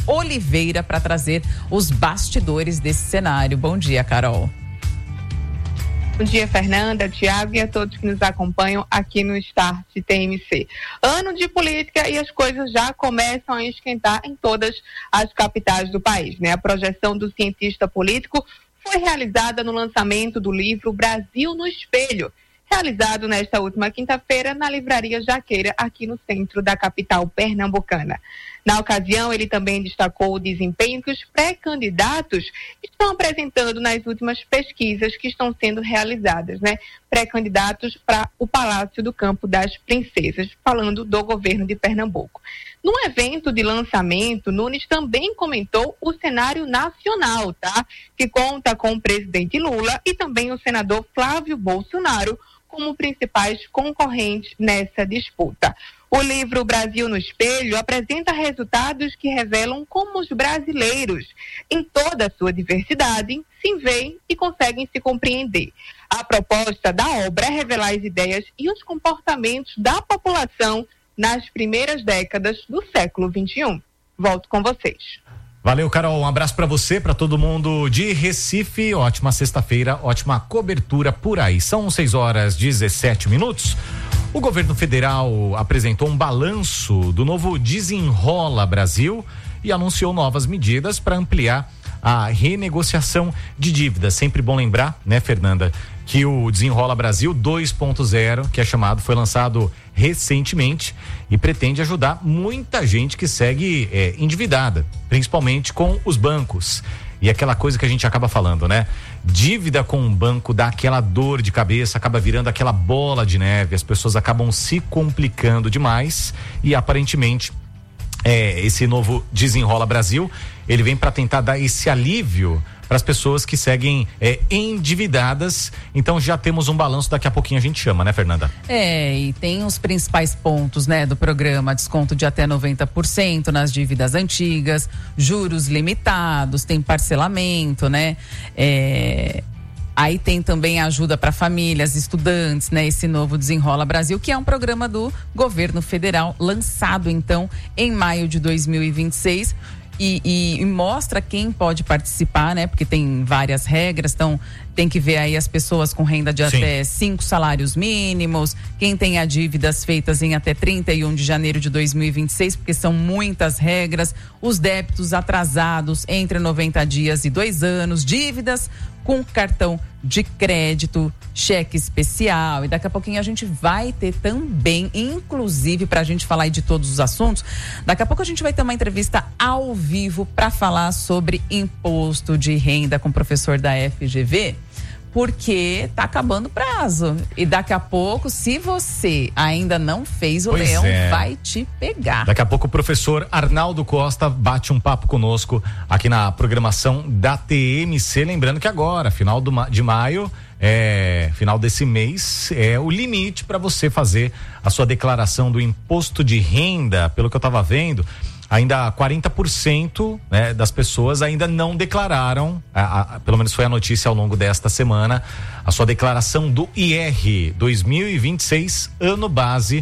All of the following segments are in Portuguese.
Oliveira para trazer os bastidores desse cenário. Bom dia, Carol. Bom dia, Fernanda, Tiago e a todos que nos acompanham aqui no Start TMC. Ano de política e as coisas já começam a esquentar em todas as capitais do país, né? A projeção do cientista político foi realizada no lançamento do livro Brasil no Espelho, realizado nesta última quinta-feira na Livraria Jaqueira, aqui no centro da capital pernambucana. Na ocasião, ele também destacou o desempenho que os pré-candidatos estão apresentando nas últimas pesquisas que estão sendo realizadas, né? Pré-candidatos para o Palácio do Campo das Princesas, falando do governo de Pernambuco. No evento de lançamento, Nunes também comentou o cenário nacional, tá? Que conta com o presidente Lula e também o senador Flávio Bolsonaro como principais concorrentes nessa disputa. O livro Brasil no Espelho apresenta resultados que revelam como os brasileiros, em toda a sua diversidade, se veem e conseguem se compreender. A proposta da obra é revelar as ideias e os comportamentos da população nas primeiras décadas do século XXI. Volto com vocês. Valeu, Carol. Um abraço para você, para todo mundo de Recife. Ótima sexta-feira, ótima cobertura por aí. São 6:17. O governo federal apresentou um balanço do novo Desenrola Brasil e anunciou novas medidas para ampliar a renegociação de dívidas. Sempre bom lembrar, né, Fernanda, que o Desenrola Brasil 2.0, que é chamado, foi lançado recentemente e pretende ajudar muita gente que segue endividada, principalmente com os bancos. E aquela coisa que a gente acaba falando, né? Dívida com um banco dá aquela dor de cabeça, acaba virando aquela bola de neve, as pessoas acabam se complicando demais e aparentemente esse novo Desenrola Brasil, ele vem para tentar dar esse alívio para as pessoas que seguem endividadas. Então já temos um balanço, daqui a pouquinho a gente chama, né, Fernanda? E tem os principais pontos, né, do programa: desconto de até 90% nas dívidas antigas, juros limitados, tem parcelamento, né? Aí tem também a ajuda para famílias, estudantes, né? Esse novo Desenrola Brasil, que é um programa do governo federal, lançado então em maio de 2026. E mostra quem pode participar, né? Porque tem várias regras, então tem que ver aí as pessoas com renda de até 5 salários mínimos, quem tenha dívidas feitas em até 31 de janeiro de 2026, porque são muitas regras, os débitos atrasados entre 90 dias e 2 anos, dívidas com cartão de crédito, cheque especial, e daqui a pouquinho a gente vai ter também, inclusive pra gente falar aí de todos os assuntos, daqui a pouco a gente vai ter uma entrevista ao vivo para falar sobre imposto de renda com o professor da FGV, porque tá acabando o prazo. E daqui a pouco, se você ainda não fez, o leão vai te pegar. Daqui a pouco o professor Arnaldo Costa bate um papo conosco aqui na programação da TMC. Lembrando que agora, final de maio, final desse mês, é o limite para você fazer a sua declaração do imposto de renda. Pelo que eu estava vendo, ainda 40%, né, das pessoas ainda não declararam, pelo menos foi a notícia ao longo desta semana, a sua declaração do IR 2026, ano base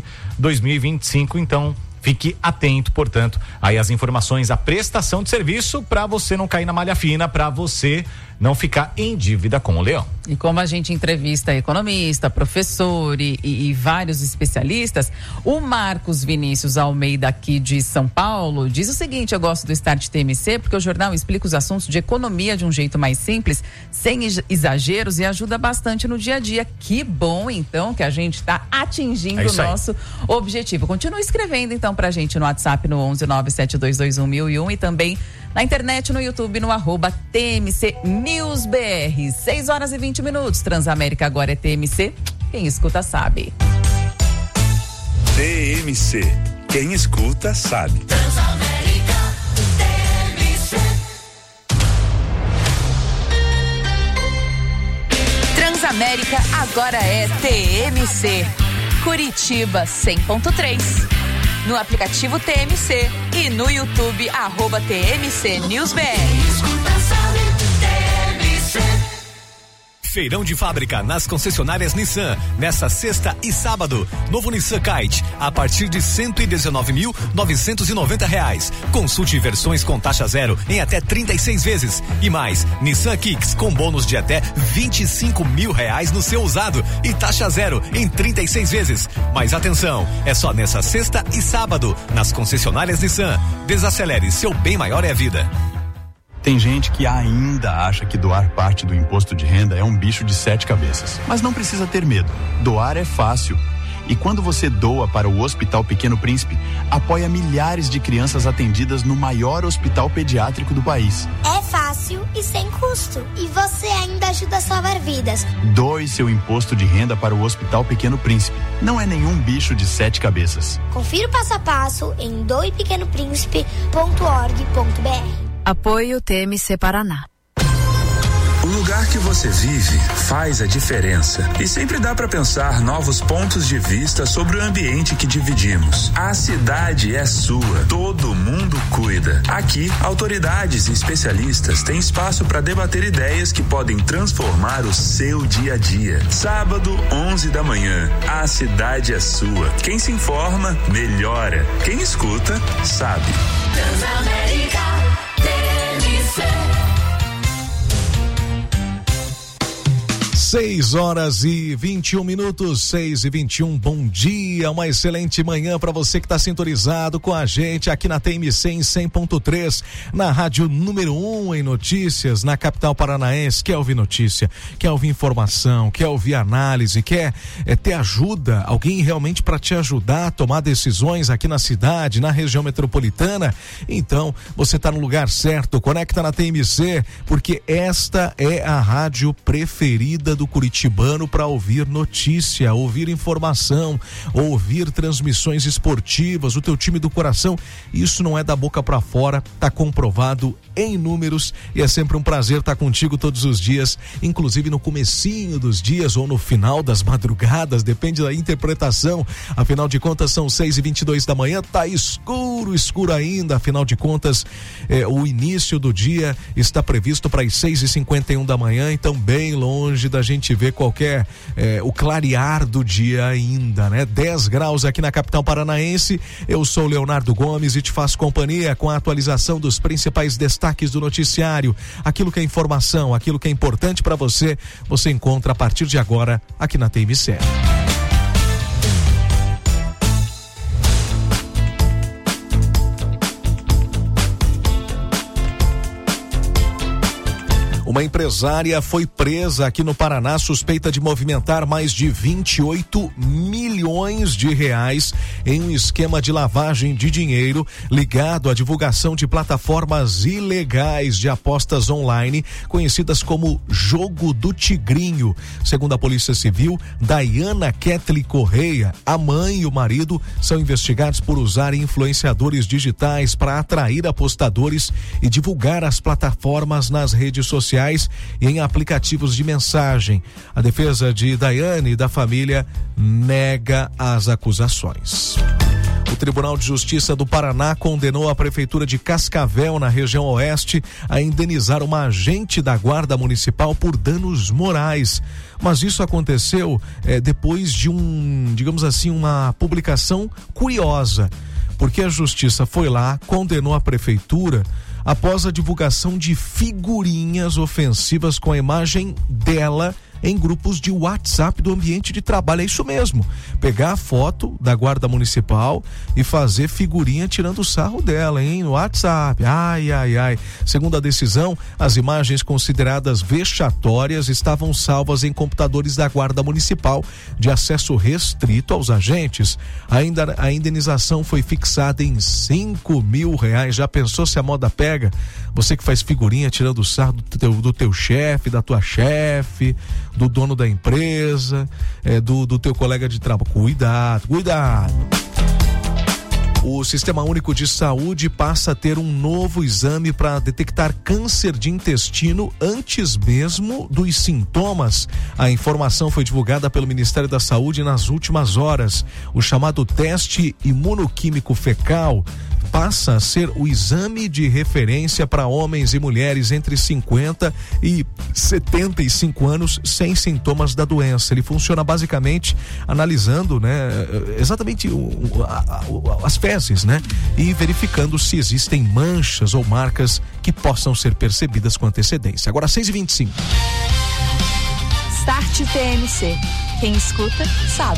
2025. Então fique atento, portanto, aí as informações, a prestação de serviço, para você não cair na malha fina, para você não ficar em dívida com o leão. E como a gente entrevista economista, professor e vários especialistas, o Marcos Vinícius Almeida, aqui de São Paulo, diz o seguinte: eu gosto do Start TMC porque o jornal explica os assuntos de economia de um jeito mais simples, sem exageros, e ajuda bastante no dia a dia. Que bom, então, que a gente está atingindo o nosso objetivo. Continua escrevendo, então, pra gente no WhatsApp no 11-97221-1001 e também na internet, no YouTube, no @TMC News BR. 6:20. Transamérica agora é TMC. Quem escuta sabe. TMC. Quem escuta sabe. Transamérica, TMC. Transamérica agora é TMC. Curitiba 100.3. No aplicativo TMC e no YouTube @TMC News BR. Feirão de fábrica nas concessionárias Nissan, nessa sexta e sábado. Novo Nissan Kite, a partir de R$119.990. Consulte versões com taxa zero em até 36 vezes. E mais, Nissan Kicks com bônus de até R$25 mil no seu usado e taxa zero em 36 vezes. Mas atenção, é só nessa sexta e sábado, nas concessionárias Nissan. Desacelere, seu bem maior é a vida. Tem gente que ainda acha que doar parte do imposto de renda é um bicho de 7 cabeças. Mas não precisa ter medo. Doar é fácil. E quando você doa para o Hospital Pequeno Príncipe, apoia milhares de crianças atendidas no maior hospital pediátrico do país. É fácil e sem custo. E você ainda ajuda a salvar vidas. Doe seu imposto de renda para o Hospital Pequeno Príncipe. Não é nenhum bicho de 7 cabeças. Confira o passo a passo em doepequenopríncipe.org.br. Apoio TMC Paraná. O lugar que você vive faz a diferença e sempre dá para pensar novos pontos de vista sobre o ambiente que dividimos. A cidade é sua, todo mundo cuida. Aqui, autoridades e especialistas têm espaço para debater ideias que podem transformar o seu dia a dia. Sábado, 11 da manhã, a cidade é sua. Quem se informa, melhora. Quem escuta, sabe. Transamérica. 6h21, 6h21, bom dia, uma excelente manhã para você que está sintonizado com a gente aqui na TMC em 100.3, na rádio número 1 em notícias, na capital paranaense. Quer ouvir notícia, quer ouvir informação, quer ouvir análise, quer ter ajuda, alguém realmente para te ajudar a tomar decisões aqui na cidade, na região metropolitana? Então, você está no lugar certo, conecta na TMC, porque esta é a rádio preferida do curitibano para ouvir notícia, ouvir informação, ouvir transmissões esportivas, o teu time do coração. Isso não é da boca para fora, tá comprovado em números e é sempre um prazer estar contigo todos os dias, inclusive no comecinho dos dias ou no final das madrugadas, depende da interpretação. Afinal de contas são 6h22 da manhã, tá escuro ainda, afinal de contas o início do dia está previsto para as 6h51 da manhã, então bem longe da gente ver qualquer o clarear do dia ainda, né? 10 graus aqui na capital paranaense. Eu sou Leonardo Gomes e te faço companhia com a atualização dos principais destaques do noticiário. Aquilo que é informação, aquilo que é importante para você, você encontra a partir de agora aqui na TMC. Uma empresária foi presa aqui no Paraná suspeita de movimentar mais de 28 milhões de reais em um esquema de lavagem de dinheiro ligado à divulgação de plataformas ilegais de apostas online, conhecidas como Jogo do Tigrinho. Segundo a Polícia Civil, Dayana Ketli Correia, a mãe e o marido, são investigados por usar influenciadores digitais para atrair apostadores e divulgar as plataformas nas redes sociais e em aplicativos de mensagem. A defesa de Daiane e da família nega as acusações. O Tribunal de Justiça do Paraná condenou a Prefeitura de Cascavel, na região oeste, a indenizar uma agente da Guarda Municipal por danos morais. Mas isso aconteceu depois de uma publicação curiosa, porque a Justiça foi lá, condenou a Prefeitura após a divulgação de figurinhas ofensivas com a imagem dela em grupos de WhatsApp do ambiente de trabalho. É isso mesmo, pegar a foto da Guarda Municipal e fazer figurinha tirando o sarro dela, no WhatsApp. Ai. Segundo a decisão, as imagens consideradas vexatórias estavam salvas em computadores da Guarda Municipal de acesso restrito aos agentes. Ainda a indenização foi fixada em R$5 mil. Já pensou se a moda pega? Você que faz figurinha tirando o sarro do teu chefe, da tua chefe, do dono da empresa, do teu colega de trabalho. Cuidado. O Sistema Único de Saúde passa a ter um novo exame para detectar câncer de intestino antes mesmo dos sintomas. A informação foi divulgada pelo Ministério da Saúde nas últimas horas. O chamado teste imunoquímico fecal passa a ser o exame de referência para homens e mulheres entre 50 e 75 anos sem sintomas da doença. Ele funciona basicamente analisando, né, exatamente as fezes, né, e verificando se existem manchas ou marcas que possam ser percebidas com antecedência. Agora 6h25. Start TMC. Quem escuta, sabe.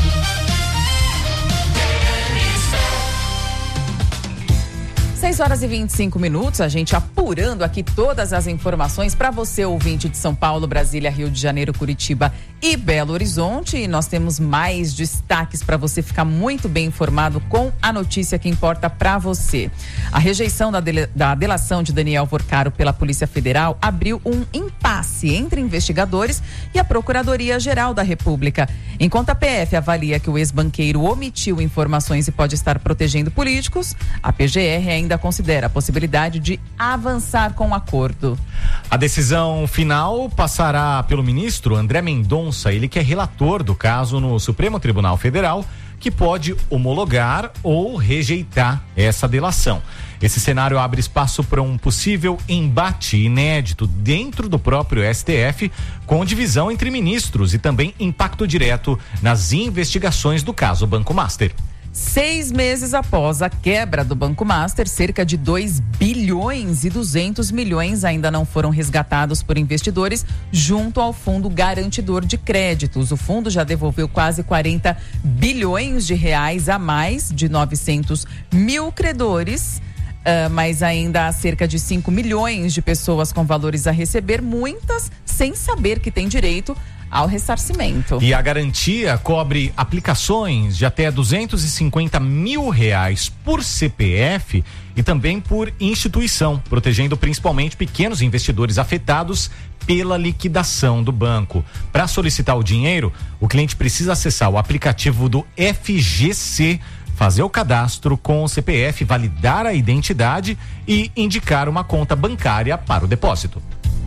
6h25, a gente apurando aqui todas as informações para você, ouvinte de São Paulo, Brasília, Rio de Janeiro, Curitiba e Belo Horizonte. E nós temos mais destaques para você ficar muito bem informado com a notícia que importa para você. A rejeição da delação de Daniel Vorcaro pela Polícia Federal abriu um impasse entre investigadores e a Procuradoria-Geral da República. Enquanto a PF avalia que o ex-banqueiro omitiu informações e pode estar protegendo políticos, a PGR ainda considera a possibilidade de avançar com o acordo. A decisão final passará pelo ministro André Mendonça, ele que é relator do caso no Supremo Tribunal Federal, que pode homologar ou rejeitar essa delação. Esse cenário abre espaço para um possível embate inédito dentro do próprio STF, com divisão entre ministros e também impacto direto nas investigações do caso Banco Master. 6 meses após a quebra do Banco Master, cerca de 2 bilhões e 200 milhões ainda não foram resgatados por investidores junto ao Fundo Garantidor de Créditos. O fundo já devolveu quase 40 bilhões de reais a mais de 900 mil credores, mas ainda há cerca de 5 milhões de pessoas com valores a receber, muitas sem saber que têm direito ao ressarcimento. E a garantia cobre aplicações de até 250 mil reais por CPF e também por instituição, protegendo principalmente pequenos investidores afetados pela liquidação do banco. Para solicitar o dinheiro, o cliente precisa acessar o aplicativo do FGC, fazer o cadastro com o CPF, validar a identidade e indicar uma conta bancária para o depósito.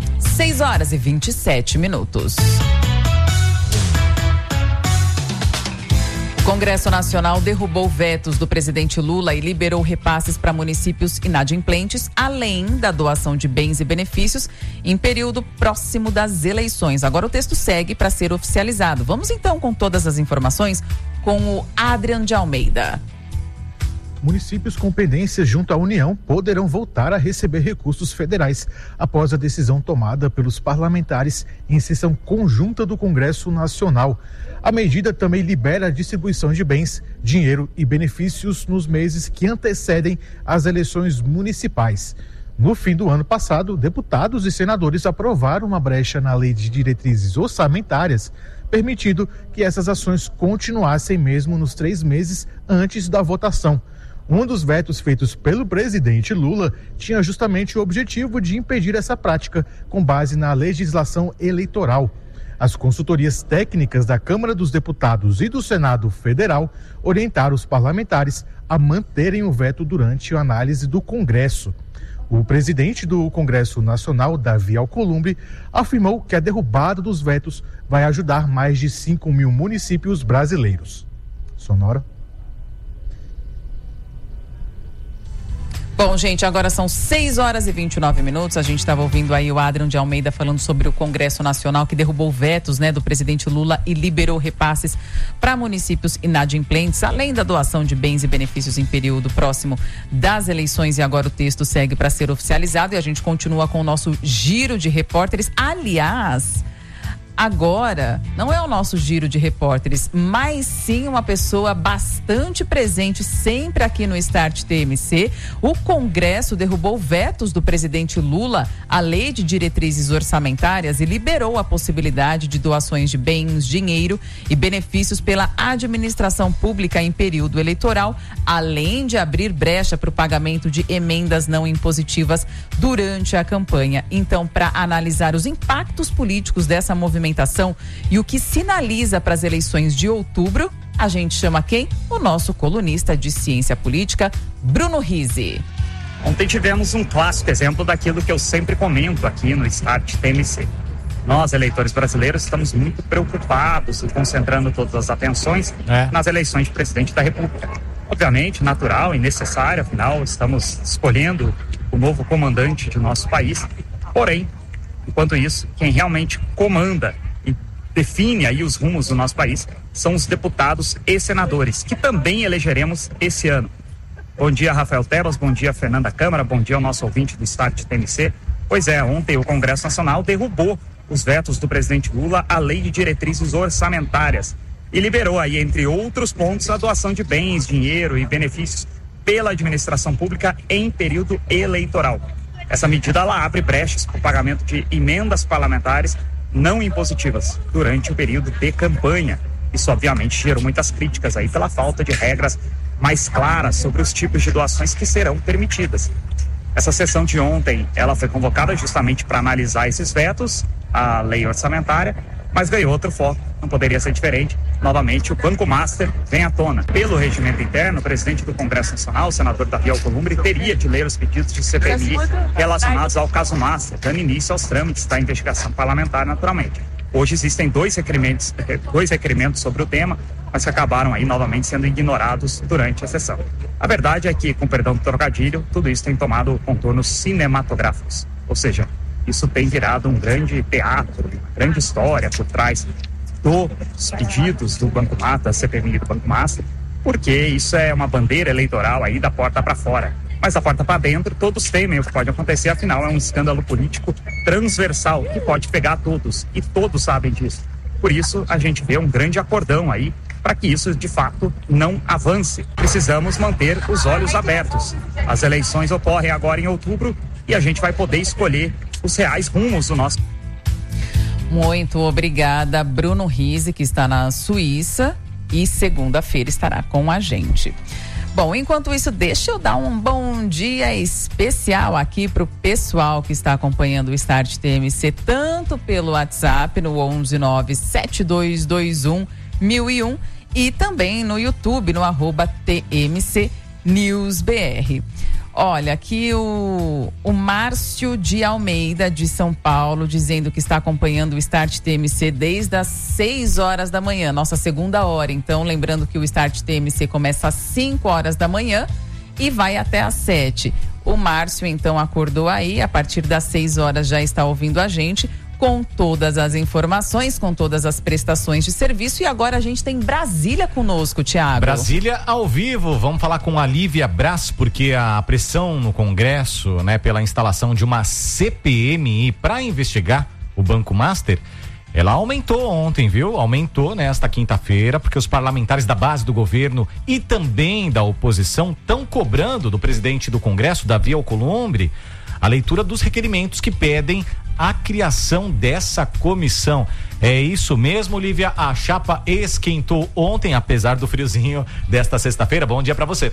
6h27. O Congresso Nacional derrubou vetos do presidente Lula e liberou repasses para municípios inadimplentes, além da doação de bens e benefícios em período próximo das eleições. Agora o texto segue para ser oficializado. Vamos então com todas as informações com o Adrian de Almeida. Municípios com pendências junto à União poderão voltar a receber recursos federais após a decisão tomada pelos parlamentares em sessão conjunta do Congresso Nacional. A medida também libera a distribuição de bens, dinheiro e benefícios nos meses que antecedem as eleições municipais. No fim do ano passado, deputados e senadores aprovaram uma brecha na Lei de Diretrizes Orçamentárias, permitindo que essas ações continuassem mesmo nos 3 meses antes da votação. Um dos vetos feitos pelo presidente Lula tinha justamente o objetivo de impedir essa prática com base na legislação eleitoral. As consultorias técnicas da Câmara dos Deputados e do Senado Federal orientaram os parlamentares a manterem o veto durante a análise do Congresso. O presidente do Congresso Nacional, Davi Alcolumbre, afirmou que a derrubada dos vetos vai ajudar mais de 5 mil municípios brasileiros. Sonora. Bom, gente, agora são 6h29. A gente estava ouvindo aí o Adrian de Almeida falando sobre o Congresso Nacional que derrubou vetos, né, do presidente Lula e liberou repasses para municípios inadimplentes, além da doação de bens e benefícios em período próximo das eleições. E agora o texto segue para ser oficializado e a gente continua com o nosso giro de repórteres. Aliás, agora não é o nosso giro de repórteres, mas sim uma pessoa bastante presente sempre aqui no Start TMC. O Congresso derrubou vetos do presidente Lula à Lei de Diretrizes Orçamentárias e liberou a possibilidade de doações de bens, dinheiro e benefícios pela administração pública em período eleitoral, além de abrir brecha para o pagamento de emendas não impositivas durante a campanha. Então, para analisar os impactos políticos dessa movimentação e o que sinaliza para as eleições de outubro, a gente chama quem? O nosso colunista de ciência política, Bruno Rizzi. Ontem tivemos um clássico exemplo daquilo que eu sempre comento aqui no Start TMC. Nós, eleitores brasileiros, estamos muito preocupados e concentrando todas as atenções nas eleições de presidente da República. obviamente, natural e necessário, afinal, estamos escolhendo o novo comandante de nosso país. Porém, enquanto isso, quem realmente comanda e define aí os rumos do nosso país são os deputados e senadores, que também elegeremos esse ano. Bom dia, Rafael Tebas, bom dia, Fernanda Câmara, bom dia ao nosso ouvinte do Start TMC. Pois é, ontem o Congresso Nacional derrubou os vetos do presidente Lula à Lei de Diretrizes Orçamentárias e liberou aí, entre outros pontos, a doação de bens, dinheiro e benefícios pela administração pública em período eleitoral. Essa medida ela abre brechas para o pagamento de emendas parlamentares não impositivas durante o período de campanha. Isso obviamente gerou muitas críticas aí pela falta de regras mais claras sobre os tipos de doações que serão permitidas. Essa sessão de ontem, ela foi convocada justamente para analisar esses vetos, a lei orçamentária, mas ganhou outro foco, não poderia ser diferente. Novamente, o Banco Master vem à tona. Pelo regimento interno, o presidente do Congresso Nacional, o senador Davi Alcolumbre, teria de ler os pedidos de CPMI relacionados ao caso Master, dando início aos trâmites da investigação parlamentar, naturalmente. Hoje existem dois requerimentos sobre o tema, mas que acabaram aí novamente sendo ignorados durante a sessão. A verdade é que, com perdão do trocadilho, tudo isso tem tomado contornos cinematográficos. Ou seja, isso tem virado um grande teatro, uma grande história por trás dos pedidos do Banco Master, da CPMI e do Banco Master, porque isso é uma bandeira eleitoral aí da porta para fora. Mas da porta para dentro, todos temem o que pode acontecer, afinal é um escândalo político transversal que pode pegar todos, e todos sabem disso. Por isso, a gente vê um grande acordão aí para que isso, de fato, não avance. Precisamos manter os olhos abertos. As eleições ocorrem agora em outubro e a gente vai poder escolher os reais rumos do nosso... Muito obrigada, Bruno Rizzi, que está na Suíça e segunda-feira estará com a gente. Bom, enquanto isso, deixa eu dar um bom dia especial aqui para o pessoal que está acompanhando o Start TMC, tanto pelo WhatsApp no 11972211001 e também no YouTube, no @TMCNewsBR. Olha, aqui o Márcio de Almeida, de São Paulo, dizendo que está acompanhando o Start TMC desde as 6 horas da manhã, nossa segunda hora. Então, lembrando que o Start TMC começa às 5 horas da manhã e vai até às 7. O Márcio, então, acordou aí, a partir das 6 horas já está ouvindo a gente, com todas as informações, com todas as prestações de serviço. E agora a gente tem Brasília conosco, Thiago. Brasília ao vivo, vamos falar com a Lívia Braz, porque a pressão no Congresso, né, pela instalação de uma CPMI para investigar o Banco Master, ela aumentou ontem, viu? Aumentou nesta quinta-feira, porque os parlamentares da base do governo e também da oposição estão cobrando do presidente do Congresso, Davi Alcolumbre, a leitura dos requerimentos que pedem a criação dessa comissão. É isso mesmo, Lívia? A chapa esquentou ontem, apesar do friozinho desta sexta-feira. Bom dia para você.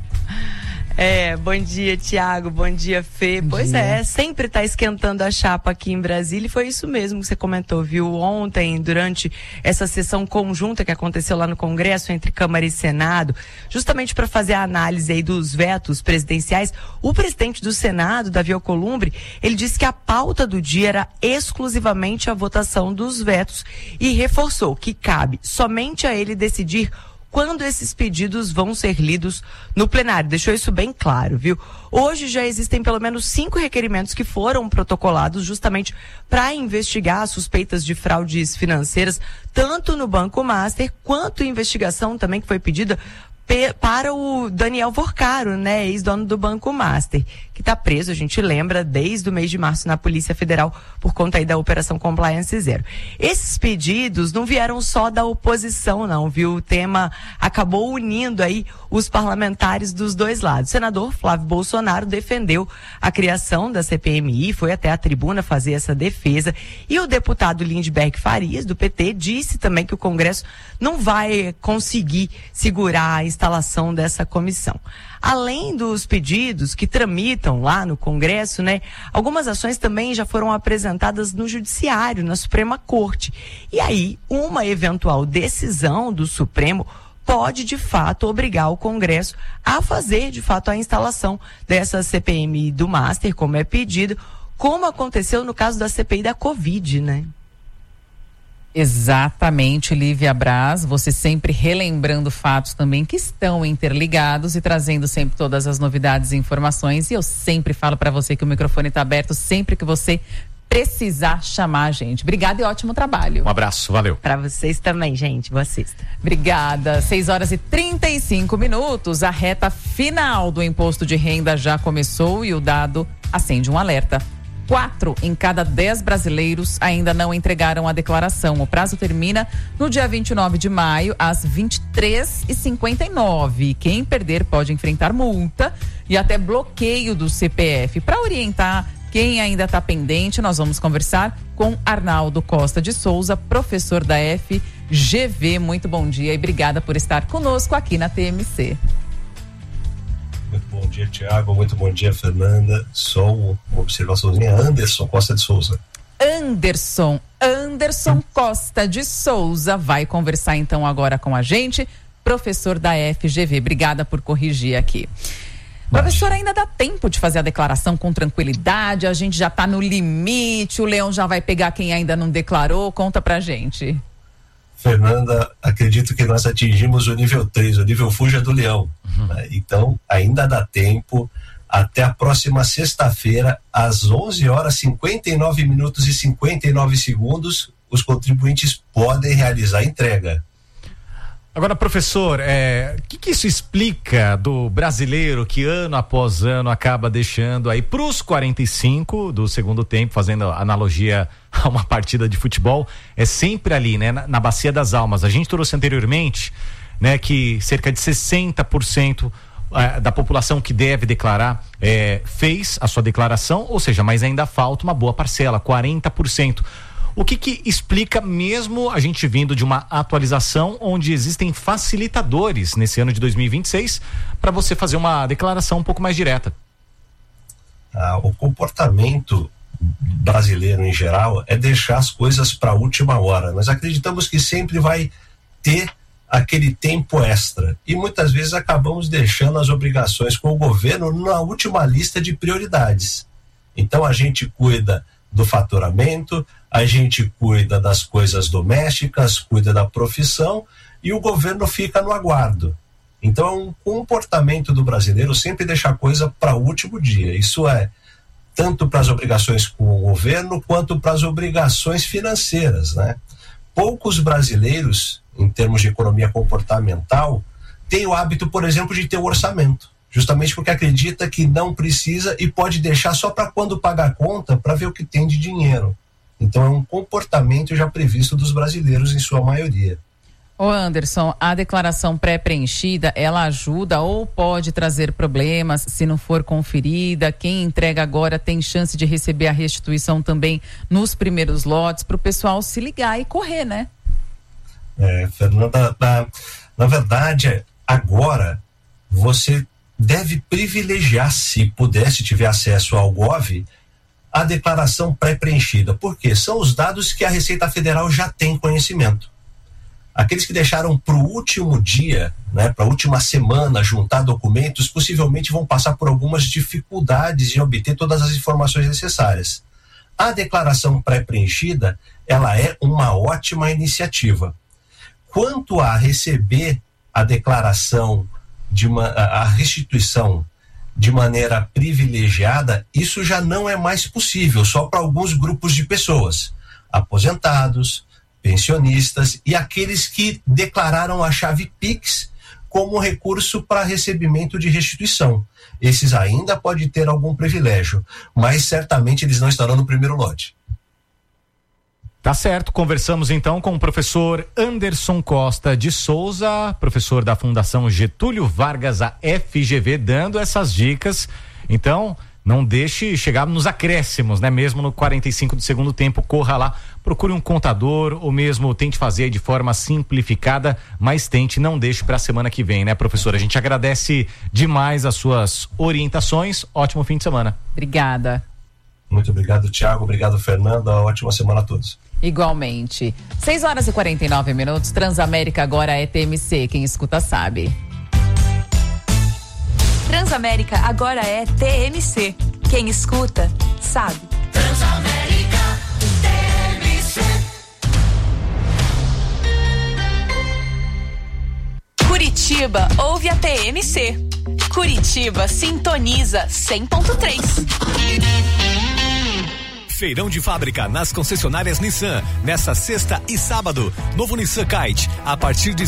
Bom dia, Thiago, bom dia, Fê. Pois é, sempre tá esquentando a chapa aqui em Brasília e foi isso mesmo que você comentou, viu? Ontem, durante essa sessão conjunta que aconteceu lá no Congresso entre Câmara e Senado, justamente para fazer a análise aí dos vetos presidenciais, o presidente do Senado, Davi Alcolumbre, ele disse que a pauta do dia era exclusivamente a votação dos vetos e reforçou que cabe somente a ele decidir quando esses pedidos vão ser lidos no plenário. Deixou isso bem claro, viu? Hoje já existem pelo menos 5 requerimentos que foram protocolados justamente para investigar suspeitas de fraudes financeiras, tanto no Banco Master, quanto investigação também que foi pedida para o Daniel Vorcaro, né, ex-dono do Banco Master, que está preso, a gente lembra, desde o mês de março na Polícia Federal por conta aí da Operação Compliance Zero. Esses pedidos não vieram só da oposição, não, viu? O tema acabou unindo aí os parlamentares dos dois lados. O senador Flávio Bolsonaro defendeu a criação da CPMI, foi até a tribuna fazer essa defesa, e o deputado Lindbergh Farias, do PT, disse também que o Congresso não vai conseguir segurar a instalação dessa comissão. Além dos pedidos que tramitam lá no Congresso, né, algumas ações também já foram apresentadas no Judiciário, na Suprema Corte. E aí, uma eventual decisão do Supremo pode, de fato, obrigar o Congresso a fazer, de fato, a instalação dessa CPMI do Master, como é pedido, como aconteceu no caso da CPI da Covid, né? Exatamente, Lívia Braz, você sempre relembrando fatos também que estão interligados e trazendo sempre todas as novidades e informações, e eu sempre falo para você que o microfone está aberto sempre que você precisar chamar a gente. Obrigada e ótimo trabalho. Um abraço, valeu. Para vocês também, gente. Boa sexta. Obrigada. 6h35. A reta final do imposto de renda já começou e o dado acende um alerta. 4 em cada 10 brasileiros ainda não entregaram a declaração. O prazo termina no dia 29 de maio, às 23h59. Quem perder pode enfrentar multa e até bloqueio do CPF. Para orientar quem ainda está pendente, nós vamos conversar com Arnaldo Costa de Souza, professor da FGV. Muito bom dia e obrigada por estar conosco aqui na TMC. Muito bom dia, Tiago. Muito bom dia, Fernanda. Só uma observaçãozinha. Anderson Costa de Souza. Anderson Costa de Souza vai conversar então agora com a gente, professor da FGV. Obrigada por corrigir aqui. Professor, ainda dá tempo de fazer a declaração com tranquilidade? A gente já está no limite, o leão já vai pegar quem ainda não declarou? Conta pra gente. Fernanda, acredito que nós atingimos o nível 3, o nível fuja do leão. Né? Então, ainda dá tempo. Até a próxima sexta-feira, às 11h59:59, os contribuintes podem realizar a entrega. Agora, professor, o que isso explica do brasileiro que ano após ano acaba deixando aí pros 45 do segundo tempo, fazendo analogia a uma partida de futebol, é sempre ali, né, na bacia das almas. A gente trouxe anteriormente, né, que cerca de 60% da população que deve declarar fez a sua declaração, ou seja, mas ainda falta uma boa parcela, 40%. O que explica, mesmo a gente vindo de uma atualização onde existem facilitadores nesse ano de 2026 para você fazer uma declaração um pouco mais direta? O comportamento brasileiro em geral é deixar as coisas para a última hora. Nós acreditamos que sempre vai ter aquele tempo extra e muitas vezes acabamos deixando as obrigações com o governo na última lista de prioridades. Então a gente cuida do faturamento, a gente cuida das coisas domésticas, cuida da profissão e o governo fica no aguardo. Então é um comportamento do brasileiro sempre deixar coisa para o último dia. Isso é tanto para as obrigações com o governo quanto para as obrigações financeiras, né? Poucos brasileiros, em termos de economia comportamental, têm o hábito, por exemplo, de ter o orçamento. Justamente porque acredita que não precisa e pode deixar só para quando pagar a conta para ver o que tem de dinheiro. Então é um comportamento já previsto dos brasileiros em sua maioria. Ô Anderson, a declaração pré-preenchida, ela ajuda ou pode trazer problemas se não for conferida? Quem entrega agora tem chance de receber a restituição também nos primeiros lotes, para o pessoal se ligar e correr, né? Fernanda, na verdade, agora você deve privilegiar, se puder, se tiver acesso ao Gov, a declaração pré-preenchida. Por quê? São os dados que a Receita Federal já tem conhecimento. Aqueles que deixaram para o último dia, né, para a última semana, juntar documentos, possivelmente vão passar por algumas dificuldades em obter todas as informações necessárias. A declaração pré-preenchida, ela é uma ótima iniciativa. Quanto a receber a declaração, a restituição de maneira privilegiada, isso já não é mais possível, só para alguns grupos de pessoas, aposentados, pensionistas e aqueles que declararam a chave Pix como recurso para recebimento de restituição. Esses ainda podem ter algum privilégio, mas certamente eles não estarão no primeiro lote. Tá certo, conversamos então com o professor Anderson Costa de Souza, professor da Fundação Getúlio Vargas, a FGV, dando essas dicas. Então, não deixe chegar nos acréscimos, né? Mesmo no 45 do segundo tempo, corra lá, procure um contador ou mesmo tente fazer de forma simplificada, mas tente, não deixe para a semana que vem, né, professora? A gente agradece demais as suas orientações. Ótimo fim de semana. Obrigada. Muito obrigado, Tiago. Obrigado, Fernanda. Ótima semana a todos. Igualmente. 6h49. Transamérica agora é TMC. Quem escuta sabe. Transamérica agora é TMC. Quem escuta, sabe. Transamérica, TMC. Curitiba ouve a TMC. Curitiba sintoniza 100.3. Feirão de fábrica nas concessionárias Nissan, nessa sexta e sábado. Novo Nissan Kite, a partir de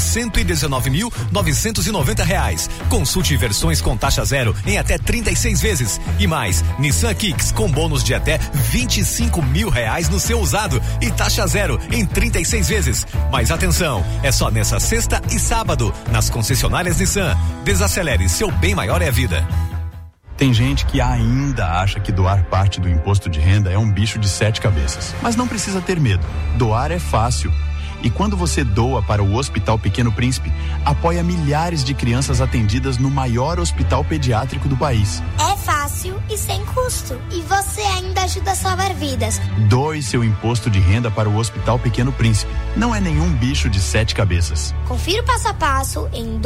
R$119.990. Consulte versões com taxa zero em até 36 vezes. E mais, Nissan Kicks com bônus de até R$25 mil no seu usado e taxa zero em 36 vezes. Mas atenção, é só nessa sexta e sábado, nas concessionárias Nissan. Desacelere, seu bem maior é a vida. Tem gente que ainda acha que doar parte do imposto de renda é um bicho de 7 cabeças. Mas não precisa ter medo. Doar é fácil. E quando você doa para o Hospital Pequeno Príncipe, apoia milhares de crianças atendidas no maior hospital pediátrico do país. É fácil e sem custo. E você ainda ajuda a salvar vidas. Doe seu imposto de renda para o Hospital Pequeno Príncipe. Não é nenhum bicho de 7 cabeças. Confira o passo a passo em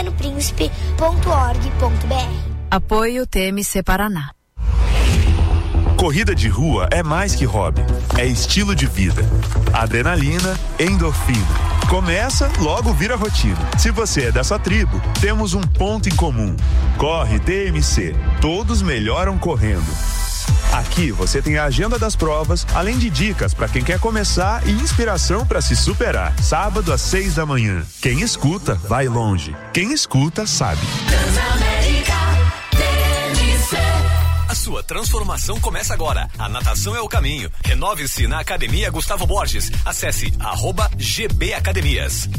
doepequenopríncipe.org.br. Apoio TMC Paraná. Corrida de rua é mais que hobby, é estilo de vida. Adrenalina, endorfina. Começa, logo vira rotina. Se você é dessa tribo, temos um ponto em comum. Corre TMC, todos melhoram correndo. Aqui você tem a agenda das provas, além de dicas para quem quer começar e inspiração para se superar. Sábado às 6 da manhã. Quem escuta, vai longe. Quem escuta, sabe. A sua transformação começa agora. A natação é o caminho. Renove-se na Academia Gustavo Borges. Acesse @GB Academias.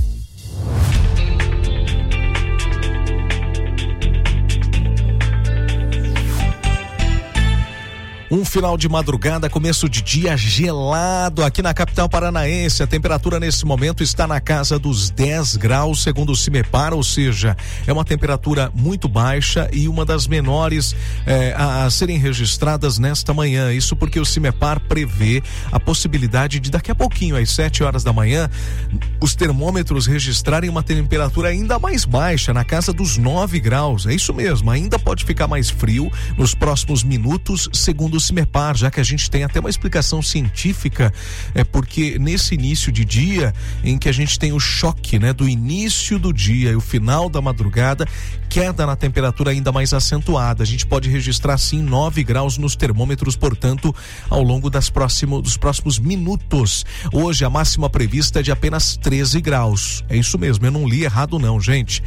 Um final de madrugada, começo de dia gelado aqui na capital paranaense. A temperatura nesse momento está na casa dos 10 graus, segundo o CIMEPAR, ou seja, é uma temperatura muito baixa e uma das menores a serem registradas nesta manhã. Isso porque o CIMEPAR prevê a possibilidade de daqui a pouquinho, às 7 horas da manhã, os termômetros registrarem uma temperatura ainda mais baixa, na casa dos 9 graus. É isso mesmo, ainda pode ficar mais frio nos próximos minutos, segundo do CIMEPAR, já que a gente tem até uma explicação científica, porque nesse início de dia em que a gente tem o choque, né, do início do dia e o final da madrugada, queda na temperatura ainda mais acentuada. A gente pode registrar sim 9 graus nos termômetros, portanto, ao longo dos próximos minutos. Hoje a máxima prevista é de apenas 13 graus. É isso mesmo, eu não li errado não, gente.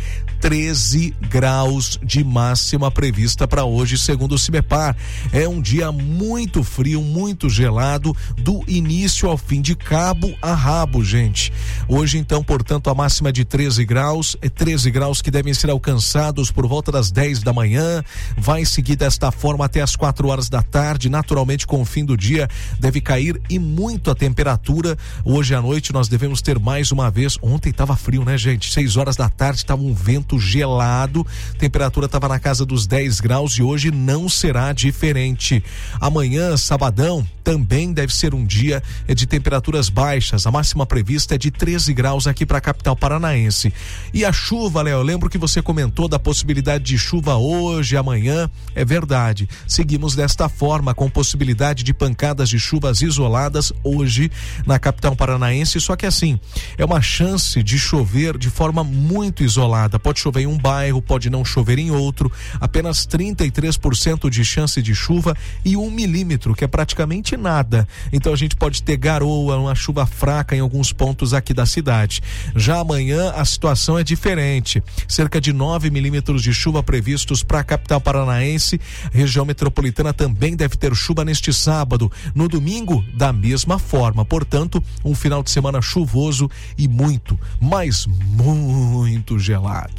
13 graus de máxima prevista para hoje, segundo o CIMEPAR. É um dia muito frio, muito gelado, do início ao fim, de cabo a rabo, gente. Hoje, então, portanto, a máxima de 13 graus, 13 graus que devem ser alcançados por volta das 10 da manhã, vai seguir desta forma até as 4 horas da tarde. Naturalmente, com o fim do dia, deve cair e muito a temperatura. Hoje à noite nós devemos ter mais uma vez, ontem estava frio, né, gente? 6 horas da tarde estava um vento gelado, temperatura estava na casa dos 10 graus e hoje não será diferente. Amanhã, sabadão, também deve ser um dia de temperaturas baixas. A máxima prevista é de 13 graus aqui para a capital paranaense. E a chuva, Léo, eu lembro que você comentou da possibilidade de chuva hoje, amanhã. É verdade. Seguimos desta forma, com possibilidade de pancadas de chuvas isoladas hoje na capital paranaense. Só que assim, é uma chance de chover de forma muito isolada. Pode chover em um bairro, pode não chover em outro. Apenas 33% de chance de chuva e 1 milímetro, que é praticamente nada. Então a gente pode ter garoa, uma chuva fraca em alguns pontos aqui da cidade. Já amanhã a situação é diferente. Cerca de 9 milímetros de chuva previstos para a capital paranaense. Região metropolitana também deve ter chuva neste sábado. No domingo, da mesma forma. Portanto, um final de semana chuvoso e muito, mas muito gelado.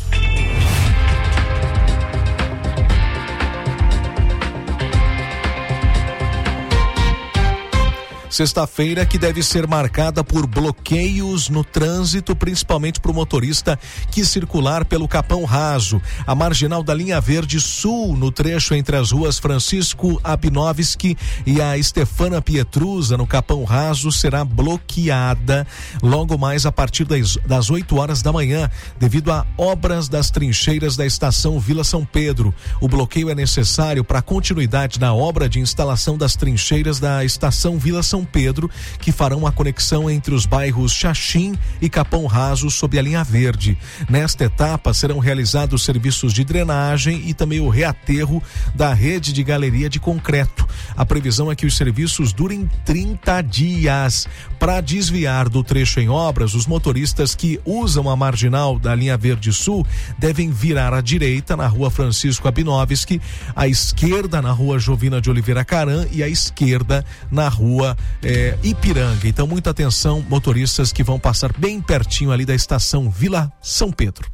Sexta-feira que deve ser marcada por bloqueios no trânsito, principalmente para o motorista que circular pelo Capão Raso. A marginal da linha Verde Sul, no trecho entre as ruas Francisco Abinovski e a Stefana Pietrusa, no Capão Raso, será bloqueada logo mais a partir das 8 horas da manhã, devido a obras das trincheiras da estação Vila São Pedro. O bloqueio é necessário para a continuidade da obra de instalação das trincheiras da estação Vila São São Pedro, que farão a conexão entre os bairros Xaxim e Capão Raso sob a linha verde. Nesta etapa serão realizados serviços de drenagem e também o reaterro da rede de galeria de concreto. A previsão é que os serviços durem 30 dias. Para desviar do trecho em obras, os motoristas que usam a marginal da linha Verde Sul devem virar à direita na rua Francisco Abinovski, à esquerda na rua Jovina de Oliveira Caram e à esquerda na rua Ipiranga. Então, muita atenção, motoristas que vão passar bem pertinho ali da estação Vila São Pedro.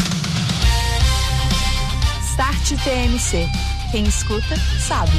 Start TMC. Quem escuta, sabe.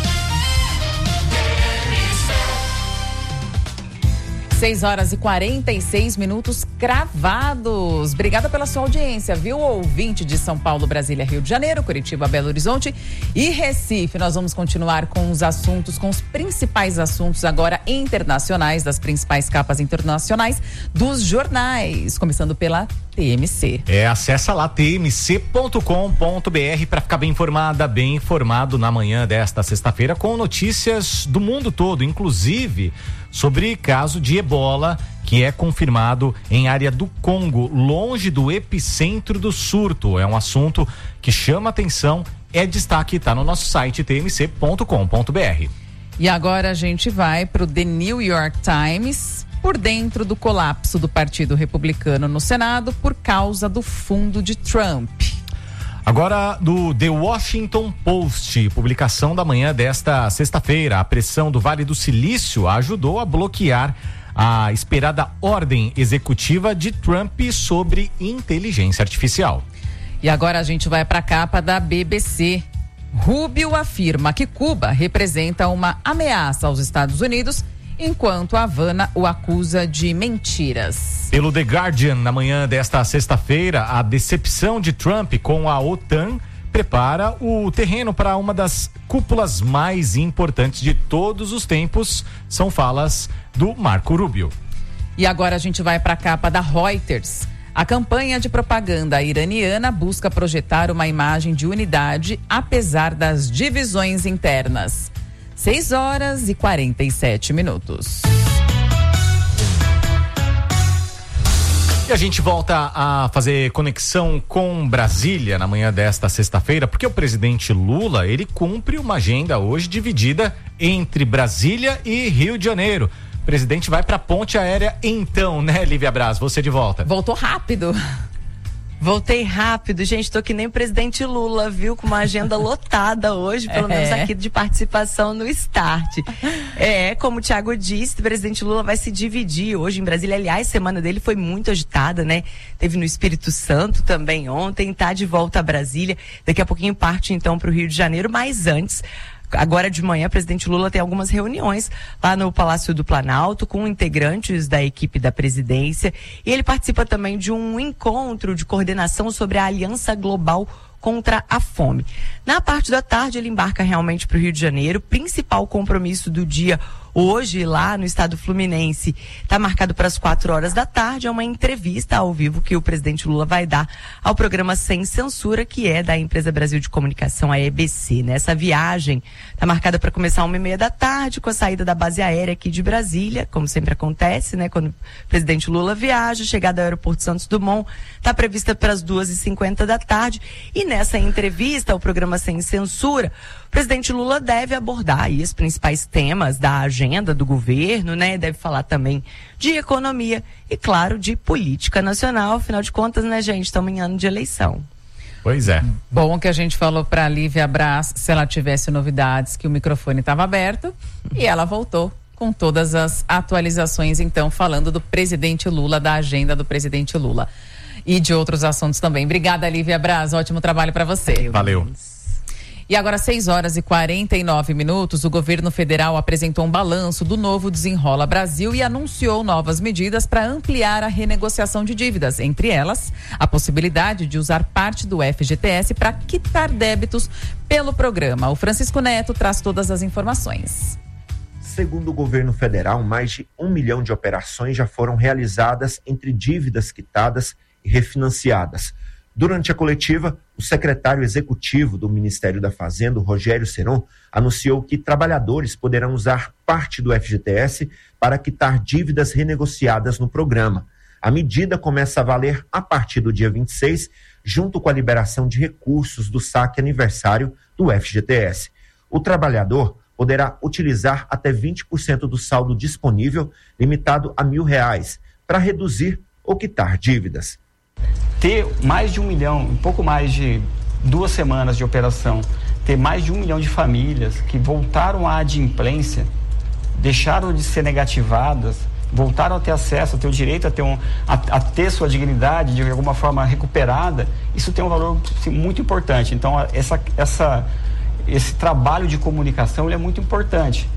6h46 cravados. Obrigada pela sua audiência, viu? Ouvinte de São Paulo, Brasília, Rio de Janeiro, Curitiba, Belo Horizonte e Recife. Nós vamos continuar com os assuntos, com os principais assuntos agora internacionais, das principais capas internacionais dos jornais, começando pela TMC. Acessa lá tmc.com.br para ficar bem informada, bem informado na manhã desta sexta-feira com notícias do mundo todo, inclusive sobre caso de ebola que é confirmado em área do Congo, longe do epicentro do surto. É um assunto que chama atenção, é destaque, está no nosso site tmc.com.br. E agora a gente vai para o The New York Times, por dentro do colapso do Partido Republicano no Senado por causa do fundo de Trump. Agora, do The Washington Post, publicação da manhã desta sexta-feira. A pressão do Vale do Silício ajudou a bloquear a esperada ordem executiva de Trump sobre inteligência artificial. E agora a gente vai para a capa da BBC. Rubio afirma que Cuba representa uma ameaça aos Estados Unidos, enquanto Havana o acusa de mentiras. Pelo The Guardian, na manhã desta sexta-feira, a decepção de Trump com a OTAN prepara o terreno para uma das cúpulas mais importantes de todos os tempos. São falas do Marco Rubio. E agora a gente vai para a capa da Reuters. A campanha de propaganda iraniana busca projetar uma imagem de unidade, apesar das divisões internas. 6h47. E a gente volta a fazer conexão com Brasília na manhã desta sexta-feira, porque o presidente Lula, ele cumpre uma agenda hoje dividida entre Brasília e Rio de Janeiro. O presidente vai para a ponte aérea então, né, Lívia Braz? Você de volta. Voltou rápido. Voltei rápido, gente, tô que nem o presidente Lula, viu? Com uma agenda lotada hoje, pelo menos aqui de participação no Start. Como o Thiago disse, o presidente Lula vai se dividir hoje em Brasília. Aliás, a semana dele foi muito agitada, né? Teve no Espírito Santo também ontem, tá de volta a Brasília. Daqui a pouquinho parte então pro Rio de Janeiro, mas antes... Agora de manhã, o presidente Lula tem algumas reuniões lá no Palácio do Planalto com integrantes da equipe da presidência e ele participa também de um encontro de coordenação sobre a Aliança Global contra a Fome. Na parte da tarde, ele embarca realmente para o Rio de Janeiro. Principal compromisso do dia hoje lá no estado fluminense está marcado para as 4h da tarde. É uma entrevista ao vivo que o presidente Lula vai dar ao programa Sem Censura, que é da Empresa Brasil de Comunicação, a EBC. Essa viagem está marcada para começar 1h30 da tarde, com a saída da base aérea aqui de Brasília, como sempre acontece, né? Quando o presidente Lula viaja, chegada ao aeroporto Santos Dumont, está prevista para as 2h50 da tarde. E nessa entrevista ao programa Sem Censura, o presidente Lula deve abordar aí os principais temas da agenda do governo, né? Deve falar também de economia e, claro, de política nacional. Afinal de contas, né, gente, estamos em ano de eleição. Pois é. Bom que a gente falou para a Lívia Braz, se ela tivesse novidades, que o microfone estava aberto, e ela voltou com todas as atualizações, então, falando do presidente Lula, da agenda do presidente Lula. E de outros assuntos também. Obrigada, Lívia Braz. Ótimo trabalho para você. Valeu. E agora, 6h49, o governo federal apresentou um balanço do novo Desenrola Brasil e anunciou novas medidas para ampliar a renegociação de dívidas. Entre elas, a possibilidade de usar parte do FGTS para quitar débitos pelo programa. O Francisco Neto traz todas as informações. Segundo o governo federal, mais de 1 milhão de operações já foram realizadas entre dívidas quitadas e refinanciadas. Durante a coletiva, o secretário executivo do Ministério da Fazenda, Rogério Seron, anunciou que trabalhadores poderão usar parte do FGTS para quitar dívidas renegociadas no programa. A medida começa a valer a partir do dia 26, junto com a liberação de recursos do saque aniversário do FGTS. O trabalhador poderá utilizar até 20% do saldo disponível, limitado a R$1.000, para reduzir ou quitar dívidas. Ter mais de 1 milhão, um pouco mais de 2 semanas de operação, ter mais de 1 milhão de famílias que voltaram à adimplência, deixaram de ser negativadas, voltaram a ter acesso, a ter o direito a ter sua dignidade de alguma forma recuperada, isso tem um valor muito importante. Então, esse trabalho de comunicação ele é muito importante.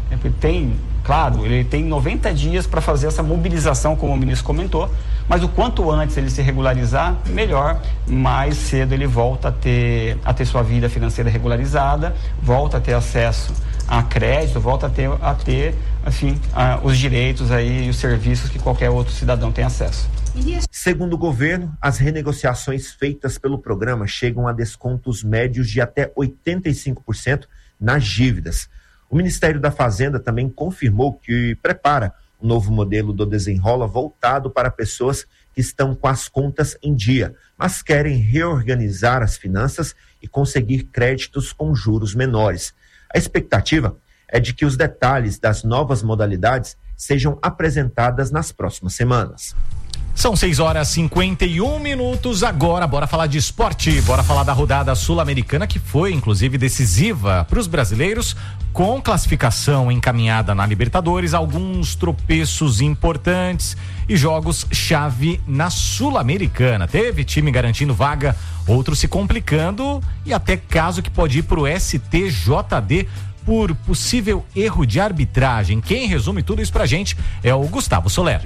Ele tem 90 dias para fazer essa mobilização, como o ministro comentou, mas o quanto antes ele se regularizar, melhor. Mais cedo ele volta a ter sua vida financeira regularizada, volta a ter acesso a crédito, volta a ter os direitos aí e os serviços que qualquer outro cidadão tem acesso. Segundo o governo, as renegociações feitas pelo programa chegam a descontos médios de até 85% nas dívidas. O Ministério da Fazenda também confirmou que prepara um novo modelo do Desenrola voltado para pessoas que estão com as contas em dia, mas querem reorganizar as finanças e conseguir créditos com juros menores. A expectativa é de que os detalhes das novas modalidades sejam apresentadas nas próximas semanas. São 6h51. Agora, bora falar de esporte, bora falar da rodada sul-americana, que foi inclusive decisiva para os brasileiros, com classificação encaminhada na Libertadores, alguns tropeços importantes e jogos-chave na Sul-Americana. Teve time garantindo vaga, outros se complicando e até caso que pode ir para o STJD por possível erro de arbitragem. Quem resume tudo isso pra gente é o Gustavo Soler.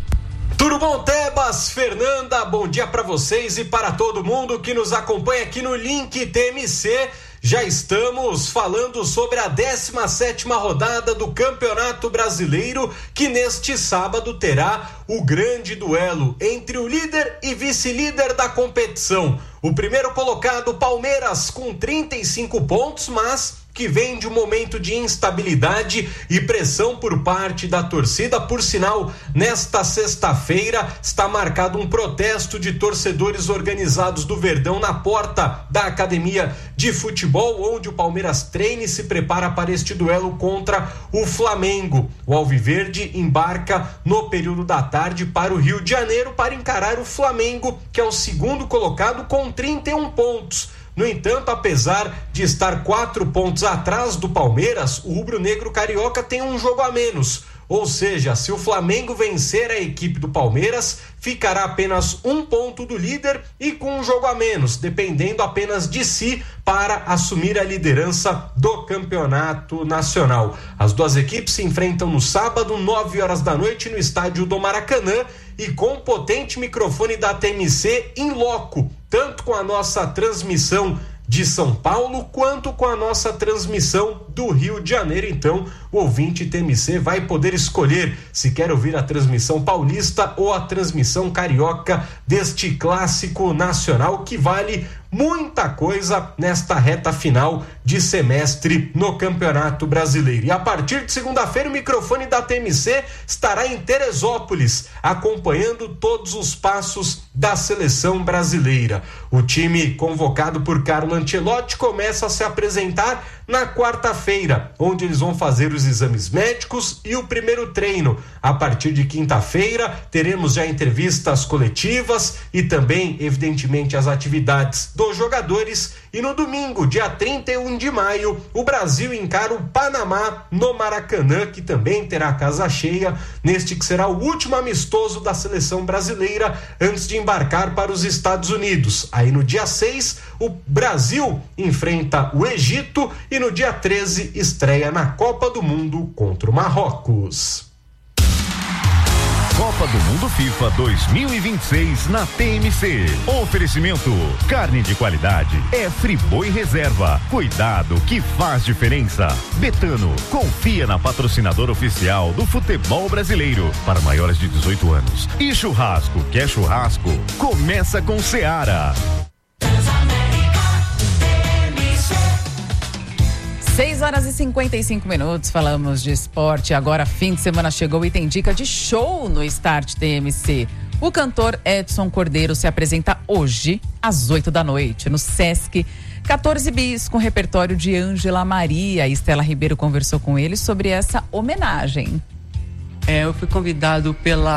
Tudo bom, Tebas, Fernanda, bom dia para vocês e para todo mundo que nos acompanha aqui no Link TMC. Já estamos falando sobre a 17ª rodada do Campeonato Brasileiro, que neste sábado terá o grande duelo entre o líder e vice-líder da competição. O primeiro colocado, Palmeiras, com 35 pontos, mas que vem de um momento de instabilidade e pressão por parte da torcida. Por sinal, nesta sexta-feira está marcado um protesto de torcedores organizados do Verdão na porta da academia de futebol, onde o Palmeiras treina e se prepara para este duelo contra o Flamengo. O Alviverde embarca no período da tarde para o Rio de Janeiro para encarar o Flamengo, que é o segundo colocado com 31 pontos. No entanto, apesar de estar 4 pontos atrás do Palmeiras, o rubro-negro carioca tem um jogo a menos. Ou seja, se o Flamengo vencer a equipe do Palmeiras, ficará apenas 1 ponto do líder e com um jogo a menos, dependendo apenas de si para assumir a liderança do campeonato nacional. As duas equipes se enfrentam no sábado, 9h da noite, no estádio do Maracanã, e com o potente microfone da TMC em loco, tanto com a nossa transmissão de São Paulo, quanto com a nossa transmissão do Rio de Janeiro. Então, o ouvinte TMC vai poder escolher se quer ouvir a transmissão paulista ou a transmissão carioca deste clássico nacional, que vale muita coisa nesta reta final de semestre no Campeonato Brasileiro. E a partir de segunda-feira, o microfone da TMC estará em Teresópolis, acompanhando todos os passos da seleção brasileira. O time convocado por Carlo Ancelotti começa a se apresentar na quarta-feira, onde eles vão fazer os exames médicos e o primeiro treino. A partir de quinta-feira, teremos já entrevistas coletivas e também, evidentemente, as atividades dos jogadores. E no domingo, dia 31 de maio, o Brasil encara o Panamá no Maracanã, que também terá casa cheia, neste que será o último amistoso da seleção brasileira antes de embarcar para os Estados Unidos. Aí no dia 6, o Brasil enfrenta o Egito e no dia 13 estreia na Copa do Mundo contra o Marrocos. Copa do Mundo FIFA 2026 na TMC. Oferecimento: carne de qualidade é Friboi Reserva. Cuidado que faz diferença. Betano, confia na patrocinadora oficial do futebol brasileiro para maiores de 18 anos. E churrasco, quer churrasco? Começa com Seara. 6h55, falamos de esporte. Agora, fim de semana chegou e tem dica de show no Start TMC. O cantor Edson Cordeiro se apresenta hoje, às 20h, no Sesc 14 Bis, com repertório de Ângela Maria. A Estela Ribeiro conversou com ele sobre essa homenagem. Eu fui convidado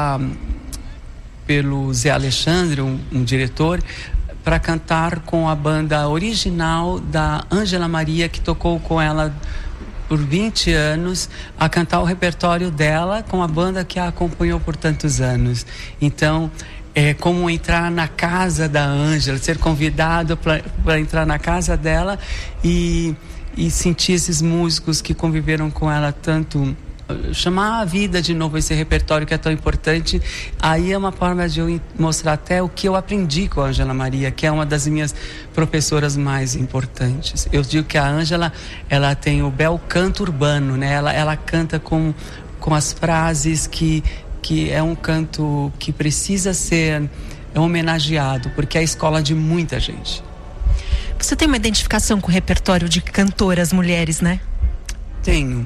pelo Zé Alexandre, um diretor, para cantar com a banda original da Ângela Maria, que tocou com ela por 20 anos, a cantar o repertório dela com a banda que a acompanhou por tantos anos. Então, é como entrar na casa da Ângela, ser convidado para entrar na casa dela e sentir esses músicos que conviveram com ela tanto, chamar a vida de novo, esse repertório que é tão importante. Aí é uma forma de eu mostrar até o que eu aprendi com a Ângela Maria, que é uma das minhas professoras mais importantes. Eu digo que a Ângela, ela tem o bel canto urbano, né? Ela canta com as frases que é um canto que precisa ser homenageado, porque é a escola de muita gente. Você tem uma identificação com o repertório de cantoras mulheres, né? Tenho.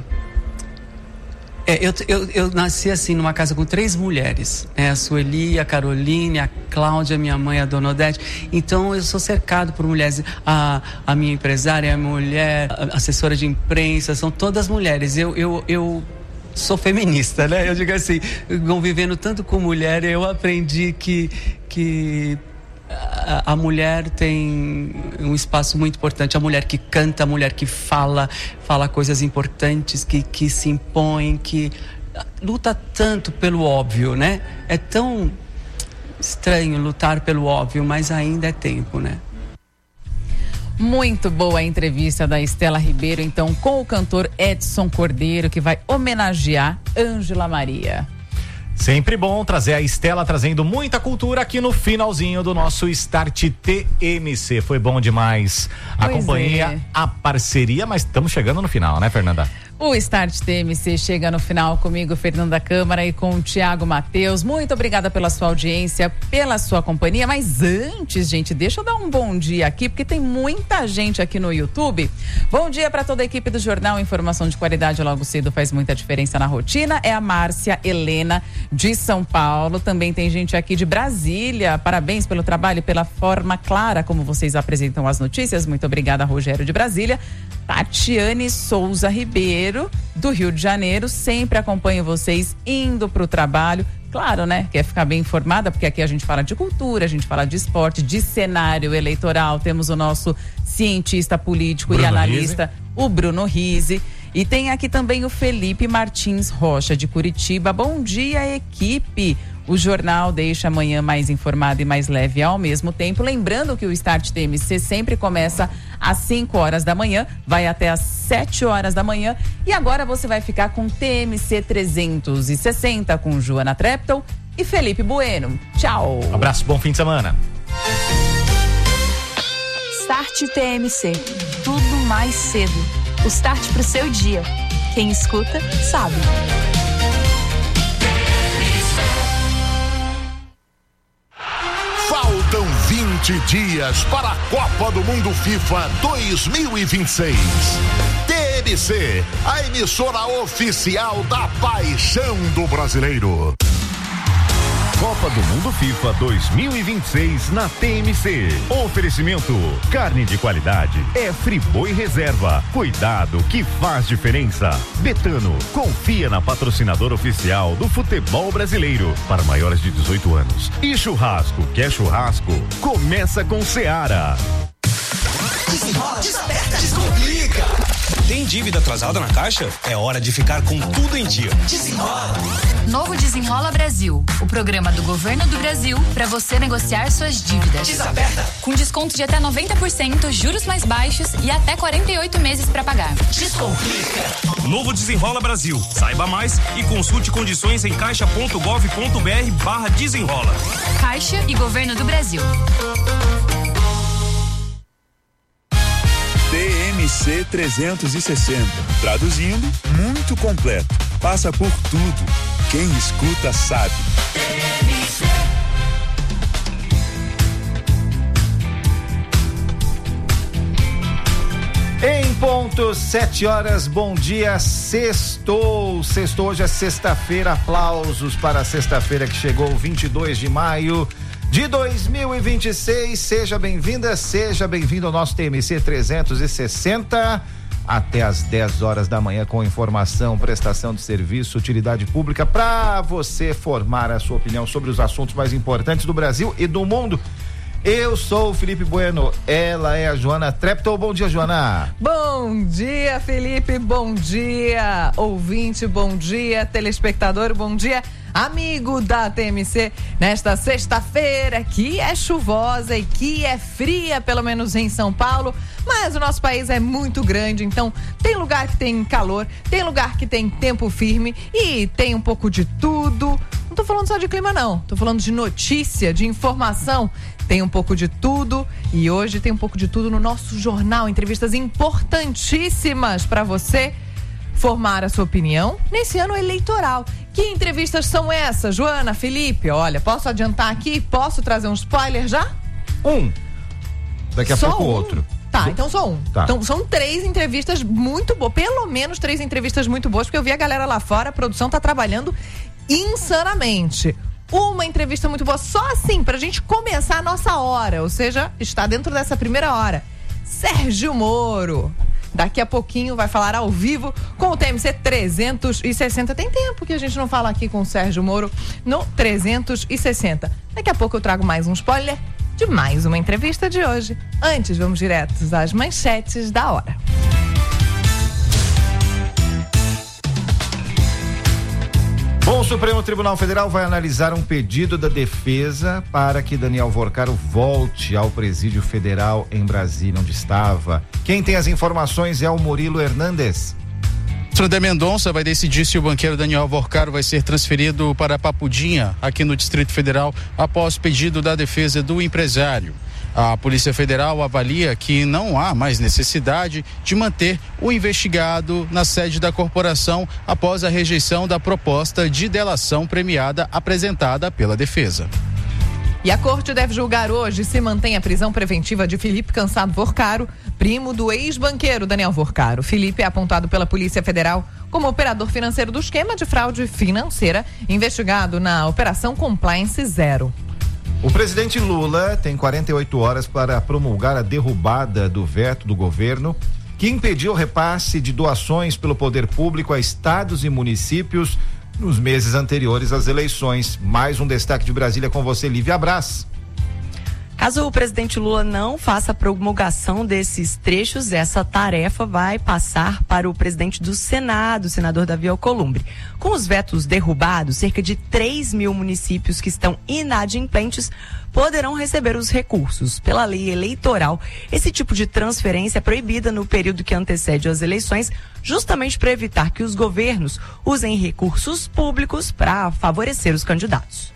Eu nasci assim numa casa com 3 mulheres, né? A Sueli, a Caroline, a Cláudia, minha mãe, a Dona Odete. Então eu sou cercado por mulheres. A minha empresária é a mulher, a assessora de imprensa, são todas mulheres. Eu sou feminista, né? Eu digo assim, convivendo tanto com mulher, eu aprendi que a mulher tem um espaço muito importante. A mulher que canta, a mulher que fala coisas importantes, que se impõe, que luta tanto pelo óbvio, né? É tão estranho lutar pelo óbvio, mas ainda é tempo, né? Muito boa a entrevista da Estela Ribeiro, então, com o cantor Edson Cordeiro, que vai homenagear Ângela Maria. Sempre bom trazer a Estela, trazendo muita cultura aqui no finalzinho do nosso Start TMC. Foi bom demais a companhia, a parceria, mas estamos chegando no final, né, Fernanda? O Start TMC chega no final comigo, Fernanda Câmara, e com o Thiago Matheus. Muito obrigada pela sua audiência, pela sua companhia. Mas antes, gente, deixa eu dar um bom dia aqui, porque tem muita gente aqui no YouTube. Bom dia para toda a equipe do Jornal. Informação de qualidade logo cedo faz muita diferença na rotina. É a Márcia Helena, de São Paulo. Também tem gente aqui de Brasília. Parabéns pelo trabalho e pela forma clara como vocês apresentam as notícias. Muito obrigada, Rogério de Brasília. Tatiane Souza Ribeiro, do Rio de Janeiro, sempre acompanho vocês indo para o trabalho. Claro, né? Quer ficar bem informada, porque aqui a gente fala de cultura, a gente fala de esporte, de cenário eleitoral. Temos o nosso cientista político e analista, o Bruno Rizzi. E tem aqui também o Felipe Martins Rocha, de Curitiba. Bom dia, equipe! O jornal deixa amanhã mais informado e mais leve ao mesmo tempo. Lembrando que o Start TMC sempre começa às 5 horas da manhã, vai até às 7 horas da manhã. E agora você vai ficar com TMC 360 com Joana Treptow e Felipe Bueno. Tchau! Abraço, bom fim de semana. Start TMC. Tudo mais cedo. O start pro seu dia. Quem escuta, sabe. Faltam 20 dias para a Copa do Mundo FIFA 2026. TMC, a emissora oficial da paixão do brasileiro. Copa do Mundo FIFA 2026 na TMC. Oferecimento: carne de qualidade é Friboi Reserva. Cuidado que faz diferença. Betano, confia na patrocinadora oficial do futebol brasileiro para maiores de 18 anos. E churrasco, quer churrasco? Começa com Seara. Desenrola, desaperta, descomplica. Tem dívida atrasada na Caixa? É hora de ficar com tudo em dia. Desenrola. Novo Desenrola Brasil, o programa do Governo do Brasil para você negociar suas dívidas. Desaperta. Com desconto de até 90%, juros mais baixos e até 48 meses para pagar. Descomplica. Novo Desenrola Brasil. Saiba mais e consulte condições em caixa.gov.br/desenrola. Caixa e Governo do Brasil. TMC 360. Traduzindo, muito completo. Passa por tudo. Quem escuta sabe. Em ponto, 7 horas, bom dia, sextou, hoje é sexta-feira, aplausos para a sexta-feira que chegou, 22 de maio de 2026, seja bem-vinda, seja bem-vindo ao nosso TMC 360, até às 10 horas da manhã com informação, prestação de serviço, utilidade pública, para você formar a sua opinião sobre os assuntos mais importantes do Brasil e do mundo. Eu sou o Felipe Bueno, ela é a Joana Treptow. Bom dia, Joana. Bom dia, Felipe, bom dia, ouvinte, bom dia, telespectador, bom dia, amigo da TMC, nesta sexta-feira que é chuvosa e que é fria, pelo menos em São Paulo, mas o nosso país é muito grande, então tem lugar que tem calor, tem lugar que tem tempo firme e tem um pouco de tudo. Não tô falando só de clima não, tô falando de notícia, de informação, tem um pouco de tudo e hoje tem um pouco de tudo no nosso jornal, entrevistas importantíssimas para você formar a sua opinião nesse ano eleitoral. Que entrevistas são essas, Joana, Felipe? Olha, posso adiantar aqui? Posso trazer um spoiler já? Daqui a pouco outro. Tá, então só um. Tá. Então são 3 entrevistas muito boas, pelo menos 3 entrevistas muito boas, porque eu vi a galera lá fora, a produção tá trabalhando insanamente. Uma entrevista muito boa, só assim, pra gente começar a nossa hora, ou seja, está dentro dessa primeira hora. Sérgio Moro. Daqui a pouquinho vai falar ao vivo com o TMC 360. Tem tempo que a gente não fala aqui com o Sérgio Moro no 360. Daqui a pouco eu trago mais um spoiler de mais uma entrevista de hoje. Antes, vamos diretos às manchetes da hora. Bom, o Supremo Tribunal Federal vai analisar um pedido da defesa para que Daniel Vorcaro volte ao presídio federal em Brasília, onde estava. Quem tem as informações é o Murilo Hernandes. André Mendonça vai decidir se o banqueiro Daniel Vorcaro vai ser transferido para Papudinha, aqui no Distrito Federal, após pedido da defesa do empresário. A Polícia Federal avalia que não há mais necessidade de manter o investigado na sede da corporação após a rejeição da proposta de delação premiada apresentada pela defesa. E a corte deve julgar hoje se mantém a prisão preventiva de Felipe Cansado Vorcaro, primo do ex-banqueiro Daniel Vorcaro. Felipe é apontado pela Polícia Federal como operador financeiro do esquema de fraude financeira, investigado na Operação Compliance Zero. O presidente Lula tem 48 horas para promulgar a derrubada do veto do governo que impediu o repasse de doações pelo poder público a estados e municípios nos meses anteriores às eleições. Mais um destaque de Brasília com você, Lívia Braz. Caso o presidente Lula não faça a promulgação desses trechos, essa tarefa vai passar para o presidente do Senado, o senador Davi Alcolumbre. Com os vetos derrubados, cerca de 3 mil municípios que estão inadimplentes poderão receber os recursos. Pela lei eleitoral, esse tipo de transferência é proibida no período que antecede as eleições, justamente para evitar que os governos usem recursos públicos para favorecer os candidatos.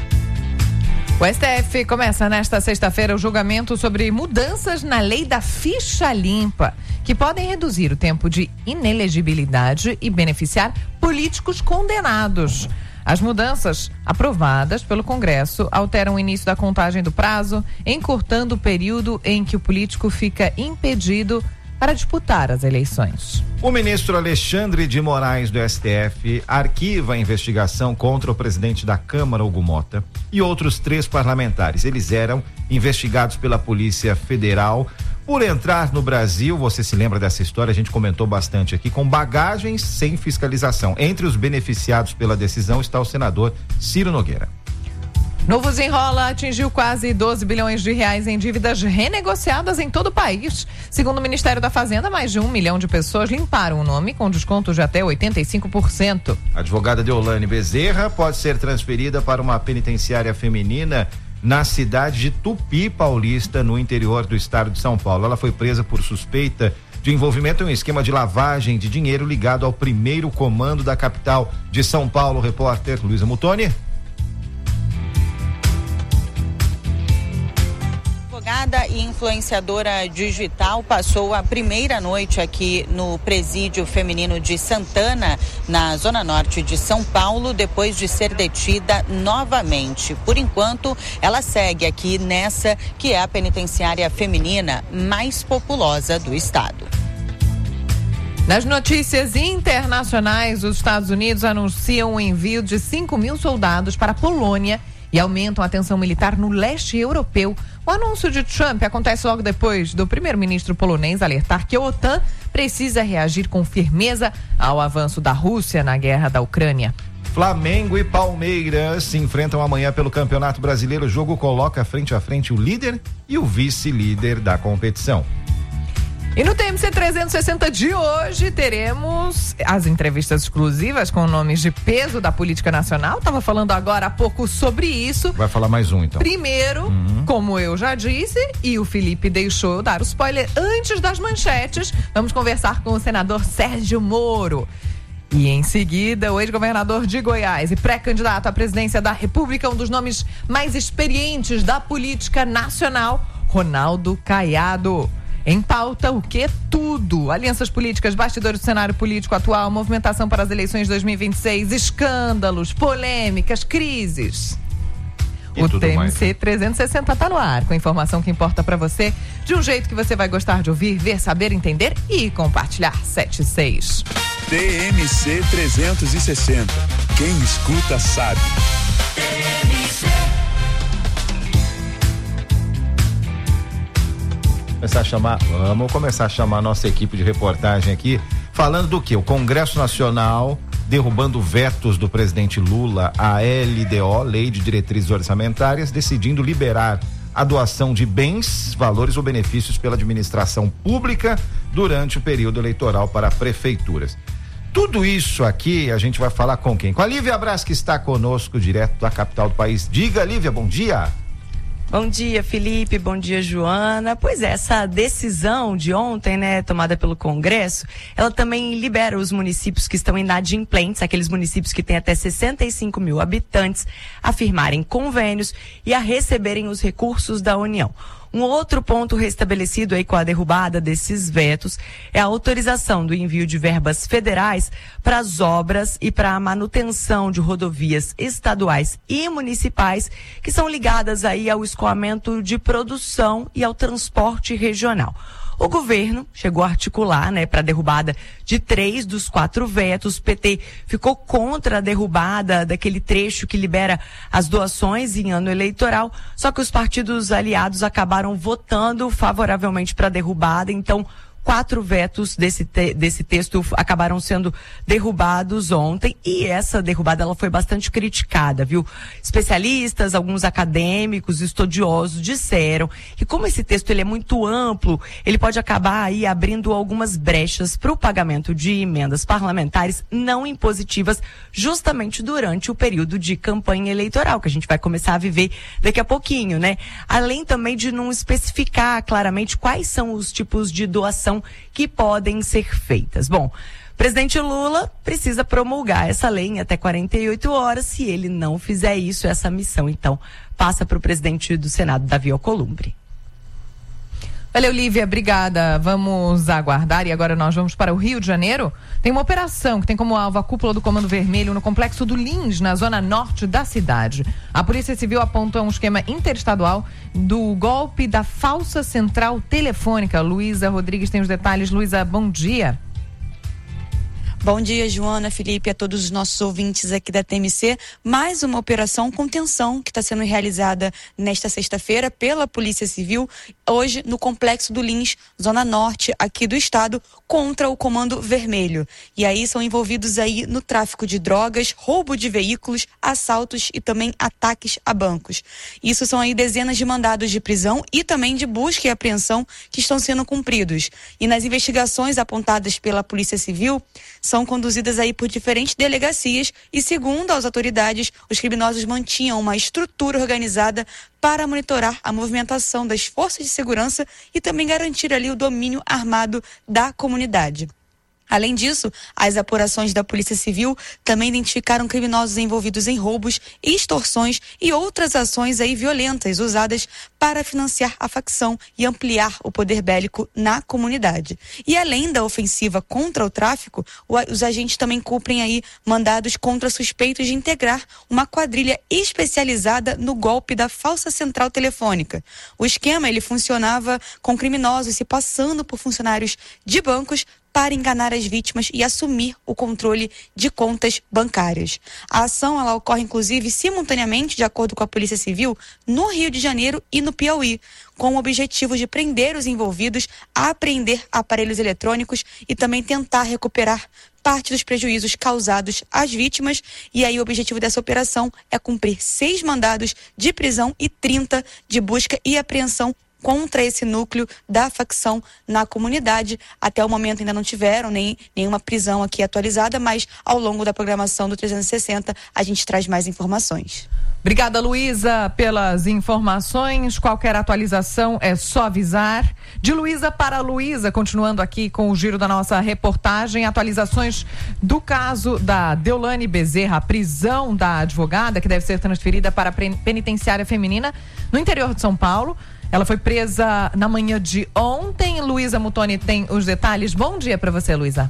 O STF começa nesta sexta-feira o julgamento sobre mudanças na lei da ficha limpa, que podem reduzir o tempo de inelegibilidade e beneficiar políticos condenados. As mudanças aprovadas pelo Congresso alteram o início da contagem do prazo, encurtando o período em que o político fica impedido para disputar as eleições. O ministro Alexandre de Moraes do STF arquiva a investigação contra o presidente da Câmara, Hugo Mota, e outros 3 parlamentares. Eles eram investigados pela Polícia Federal por entrar no Brasil, você se lembra dessa história, a gente comentou bastante aqui, com bagagens sem fiscalização. Entre os beneficiados pela decisão está o senador Ciro Nogueira. Novo Desenrola atingiu quase 12 bilhões de reais em dívidas renegociadas em todo o país. Segundo o Ministério da Fazenda, mais de 1 milhão de pessoas limparam o nome com desconto de até 85%. A advogada Deolane Bezerra pode ser transferida para uma penitenciária feminina na cidade de Tupi Paulista, no interior do estado de São Paulo. Ela foi presa por suspeita de envolvimento em um esquema de lavagem de dinheiro ligado ao primeiro comando da capital de São Paulo. Repórter Luísa Mutoni. Advogada e influenciadora digital passou a primeira noite aqui no presídio feminino de Santana, na zona norte de São Paulo, depois de ser detida novamente. Por enquanto, ela segue aqui nessa que é a penitenciária feminina mais populosa do estado. Nas notícias internacionais, os Estados Unidos anunciam o envio de 5.000 soldados para a Polônia e aumentam a tensão militar no leste europeu. O anúncio de Trump acontece logo depois do primeiro-ministro polonês alertar que a OTAN precisa reagir com firmeza ao avanço da Rússia na guerra da Ucrânia. Flamengo e Palmeiras se enfrentam amanhã pelo Campeonato Brasileiro. O jogo coloca frente a frente o líder e o vice-líder da competição. E no TMC 360 de hoje teremos as entrevistas exclusivas com nomes de peso da política nacional. Tava falando agora há pouco sobre isso. Vai falar mais um, então. Primeiro, como eu já disse, e o Felipe deixou eu dar o spoiler antes das manchetes, vamos conversar com o senador Sérgio Moro. E em seguida, o ex-governador de Goiás e pré-candidato à presidência da República, um dos nomes mais experientes da política nacional, Ronaldo Caiado. Em pauta, o que? Tudo. Alianças políticas, bastidores do cenário político atual, movimentação para as eleições de 2026, escândalos, polêmicas, crises. O TMC 360 tá no ar, com informação que importa para você, de um jeito que você vai gostar de ouvir, ver, saber, entender e compartilhar. 76. TMC 360. Quem escuta sabe. Vamos começar a chamar a nossa equipe de reportagem aqui, falando do que? O Congresso Nacional derrubando vetos do presidente Lula à LDO, Lei de Diretrizes Orçamentárias, decidindo liberar a doação de bens, valores ou benefícios pela administração pública durante o período eleitoral para prefeituras. Tudo isso aqui a gente vai falar com quem? Com a Lívia Braz, que está conosco direto da capital do país. Diga, Lívia, bom dia. Bom dia, Felipe. Bom dia, Joana. Pois é, essa decisão de ontem, tomada pelo Congresso, ela também libera os municípios que estão inadimplentes, aqueles municípios que têm até 65 mil habitantes, a firmarem convênios e a receberem os recursos da União. Um outro ponto restabelecido aí com a derrubada desses vetos é a autorização do envio de verbas federais para as obras e para a manutenção de rodovias estaduais e municipais que são ligadas aí ao escoamento de produção e ao transporte regional. O governo chegou a articular, para a derrubada de 3 dos 4 vetos. O PT ficou contra a derrubada daquele trecho que libera as doações em ano eleitoral, só que os partidos aliados acabaram votando favoravelmente para a derrubada, então 4 vetos desse texto acabaram sendo derrubados ontem, e essa derrubada ela foi bastante criticada, viu? Especialistas, alguns acadêmicos, estudiosos disseram que como esse texto ele é muito amplo, ele pode acabar aí abrindo algumas brechas para o pagamento de emendas parlamentares não impositivas justamente durante o período de campanha eleitoral, que a gente vai começar a viver daqui a pouquinho, Além também de não especificar claramente quais são os tipos de doação que podem ser feitas. Bom, o presidente Lula precisa promulgar essa lei em até 48 horas. Se ele não fizer isso, essa missão, então, passa para o presidente do Senado, Davi Alcolumbre. Valeu, Lívia, obrigada. Vamos aguardar, e agora nós vamos para o Rio de Janeiro. Tem uma operação que tem como alvo a cúpula do Comando Vermelho no complexo do Lins, na zona norte da cidade. A Polícia Civil aponta um esquema interestadual do golpe da falsa central telefônica. Luísa Rodrigues tem os detalhes. Luísa, bom dia. Bom dia, Joana, Felipe, a todos os nossos ouvintes aqui da TMC. Mais uma operação contenção que está sendo realizada nesta sexta-feira pela Polícia Civil, hoje no Complexo do Lins, zona norte aqui do estado, contra o Comando Vermelho. E aí são envolvidos aí no tráfico de drogas, roubo de veículos, assaltos e também ataques a bancos. Isso são aí dezenas de mandados de prisão e também de busca e apreensão que estão sendo cumpridos. E nas investigações apontadas pela Polícia Civil, são conduzidas aí por diferentes delegacias e, segundo as autoridades, os criminosos mantinham uma estrutura organizada para monitorar a movimentação das forças de segurança e também garantir ali o domínio armado da comunidade. Além disso, as apurações da Polícia Civil também identificaram criminosos envolvidos em roubos, extorsões e outras ações aí violentas usadas para financiar a facção e ampliar o poder bélico na comunidade. E além da ofensiva contra o tráfico, os agentes também cumprem aí mandados contra suspeitos de integrar uma quadrilha especializada no golpe da falsa central telefônica. O esquema ele funcionava com criminosos se passando por funcionários de bancos para enganar as vítimas e assumir o controle de contas bancárias. A ação ela ocorre, inclusive, simultaneamente, de acordo com a Polícia Civil, no Rio de Janeiro e no Piauí, com o objetivo de prender os envolvidos, apreender aparelhos eletrônicos e também tentar recuperar parte dos prejuízos causados às vítimas. E aí o objetivo dessa operação é cumprir 6 mandados de prisão e 30 de busca e apreensão contra esse núcleo da facção na comunidade. Até o momento ainda não tiveram nenhuma prisão aqui atualizada, mas ao longo da programação do 360 a gente traz mais informações. Obrigada, Luísa, pelas informações. Qualquer atualização é só avisar. De Luísa para Luísa, continuando aqui com o giro da nossa reportagem, atualizações do caso da Deolane Bezerra, a prisão da advogada que deve ser transferida para a penitenciária feminina no interior de São Paulo. Ela foi presa na manhã de ontem. Luísa Mutoni tem os detalhes. Bom dia para você, Luísa.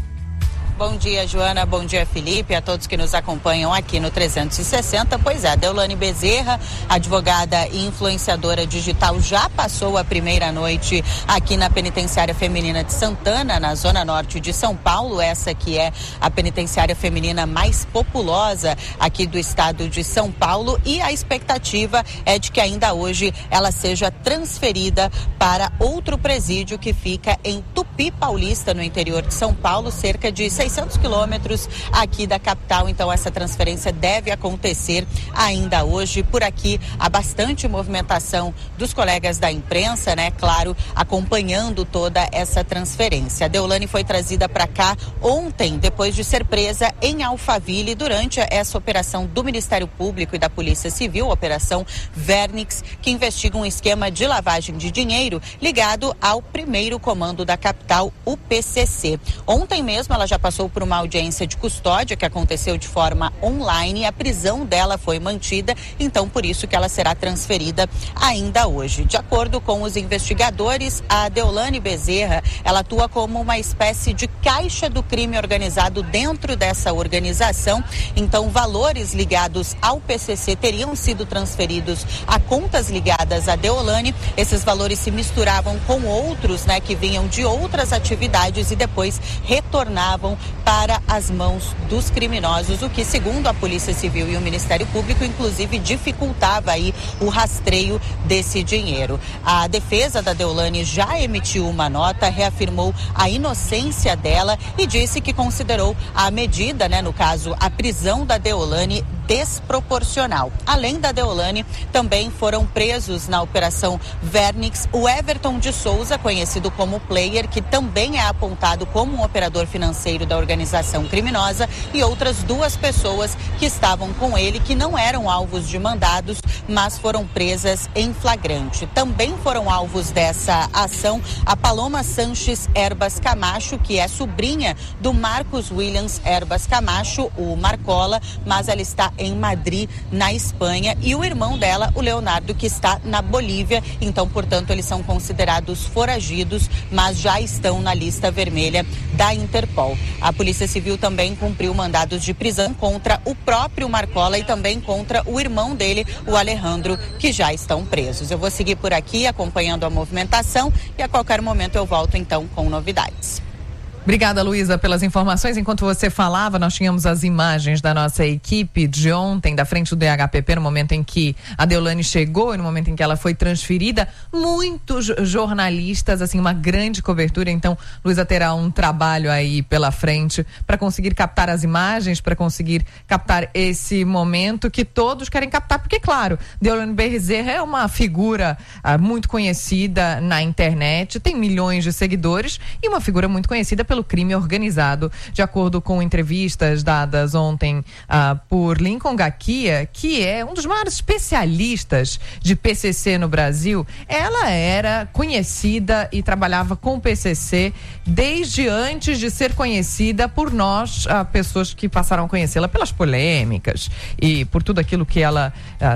Bom dia, Joana. Bom dia, Felipe. A todos que nos acompanham aqui no 360. Pois é, Deolane Bezerra, advogada e influenciadora digital, já passou a primeira noite aqui na penitenciária feminina de Santana, na zona norte de São Paulo. Essa que é a penitenciária feminina mais populosa aqui do estado de São Paulo. E a expectativa é de que ainda hoje ela seja transferida para outro presídio que fica em Tupi Paulista, no interior de São Paulo, cerca de 600 quilômetros aqui da capital. Então essa transferência deve acontecer ainda hoje. Por aqui há bastante movimentação dos colegas da imprensa, né? Claro, acompanhando toda essa transferência. A Deolane foi trazida para cá ontem, depois de ser presa em Alphaville durante essa operação do Ministério Público e da Polícia Civil, Operação Vernix, que investiga um esquema de lavagem de dinheiro ligado ao primeiro comando da capital, o PCC. Ontem mesmo ela já passou por uma audiência de custódia que aconteceu de forma online e a prisão dela foi mantida, então por isso que ela será transferida ainda hoje. De acordo com os investigadores, a Deolane Bezerra, ela atua como uma espécie de caixa do crime organizado dentro dessa organização, então valores ligados ao PCC teriam sido transferidos a contas ligadas a Deolane. Esses valores se misturavam com outros, né, que vinham de outras atividades e depois retornavam para as mãos dos criminosos, o que, segundo a Polícia Civil e o Ministério Público, inclusive dificultava aí o rastreio desse dinheiro. A defesa da Deolane já emitiu uma nota, reafirmou a inocência dela e disse que considerou a medida, né, no caso, a prisão da Deolane, desproporcional. Além da Deolane, também foram presos na Operação Vernix o Everton de Souza, conhecido como Player, que também é apontado como um operador financeiro da organização criminosa, e outras 2 pessoas que estavam com ele, que não eram alvos de mandados, mas foram presas em flagrante. Também foram alvos dessa ação a Paloma Sanches Herbas Camacho, que é sobrinha do Marcos Williams Herbas Camacho, o Marcola, mas ela está em Madrid, na Espanha, e o irmão dela, o Leonardo, que está na Bolívia. Então, portanto, eles são considerados foragidos, mas já estão na lista vermelha da Interpol. A Polícia Civil também cumpriu mandados de prisão contra o próprio Marcola e também contra o irmão dele, o Alejandro, que já estão presos. Eu vou seguir por aqui acompanhando a movimentação e a qualquer momento eu volto então com novidades. Obrigada, Luísa, pelas informações. Enquanto você falava, nós tínhamos as imagens da nossa equipe de ontem, da frente do DHPP, no momento em que a Deolane chegou e no momento em que ela foi transferida. Muitos jornalistas, assim, uma grande cobertura. Então, Luísa terá um trabalho aí pela frente para conseguir captar as imagens, para conseguir captar esse momento que todos querem captar, porque, claro, Deolane Bezerra é uma figura muito conhecida na internet, tem milhões de seguidores e uma figura muito conhecida pelo crime organizado. De acordo com entrevistas dadas ontem por Lincoln Gakia, que é um dos maiores especialistas de PCC no Brasil, ela era conhecida e trabalhava com o PCC desde antes de ser conhecida por nós, pessoas que passaram a conhecê-la pelas polêmicas e por tudo aquilo que ela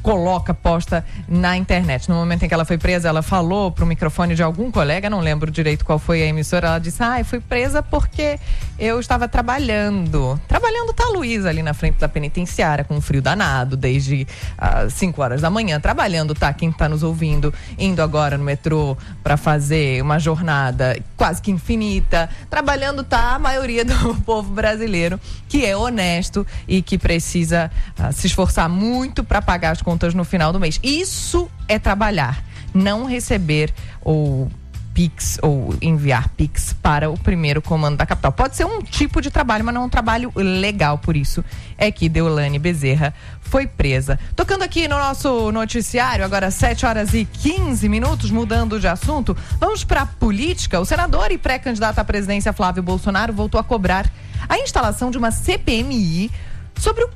coloca, posta na internet. No momento em que ela foi presa, ela falou pro microfone de algum colega, não lembro direito qual foi a emissora, ela disse, eu fui presa porque eu estava trabalhando tá a Luísa ali na frente da penitenciária, com um frio danado, desde 5 horas da manhã, trabalhando tá quem tá nos ouvindo, indo agora no metrô para fazer uma jornada quase que infinita, trabalhando tá a maioria do povo brasileiro, que é honesto e que precisa se esforçar muito para pagar as contas no final do mês. Isso é trabalhar, não receber ou Pix ou enviar Pix para o primeiro comando da capital. Pode ser um tipo de trabalho, mas não é um trabalho legal, por isso é que Deolane Bezerra foi presa. Tocando aqui no nosso noticiário, agora 7h15, mudando de assunto, vamos para a política. O senador e pré-candidato à presidência Flávio Bolsonaro voltou a cobrar a instalação de uma CPMI sobre o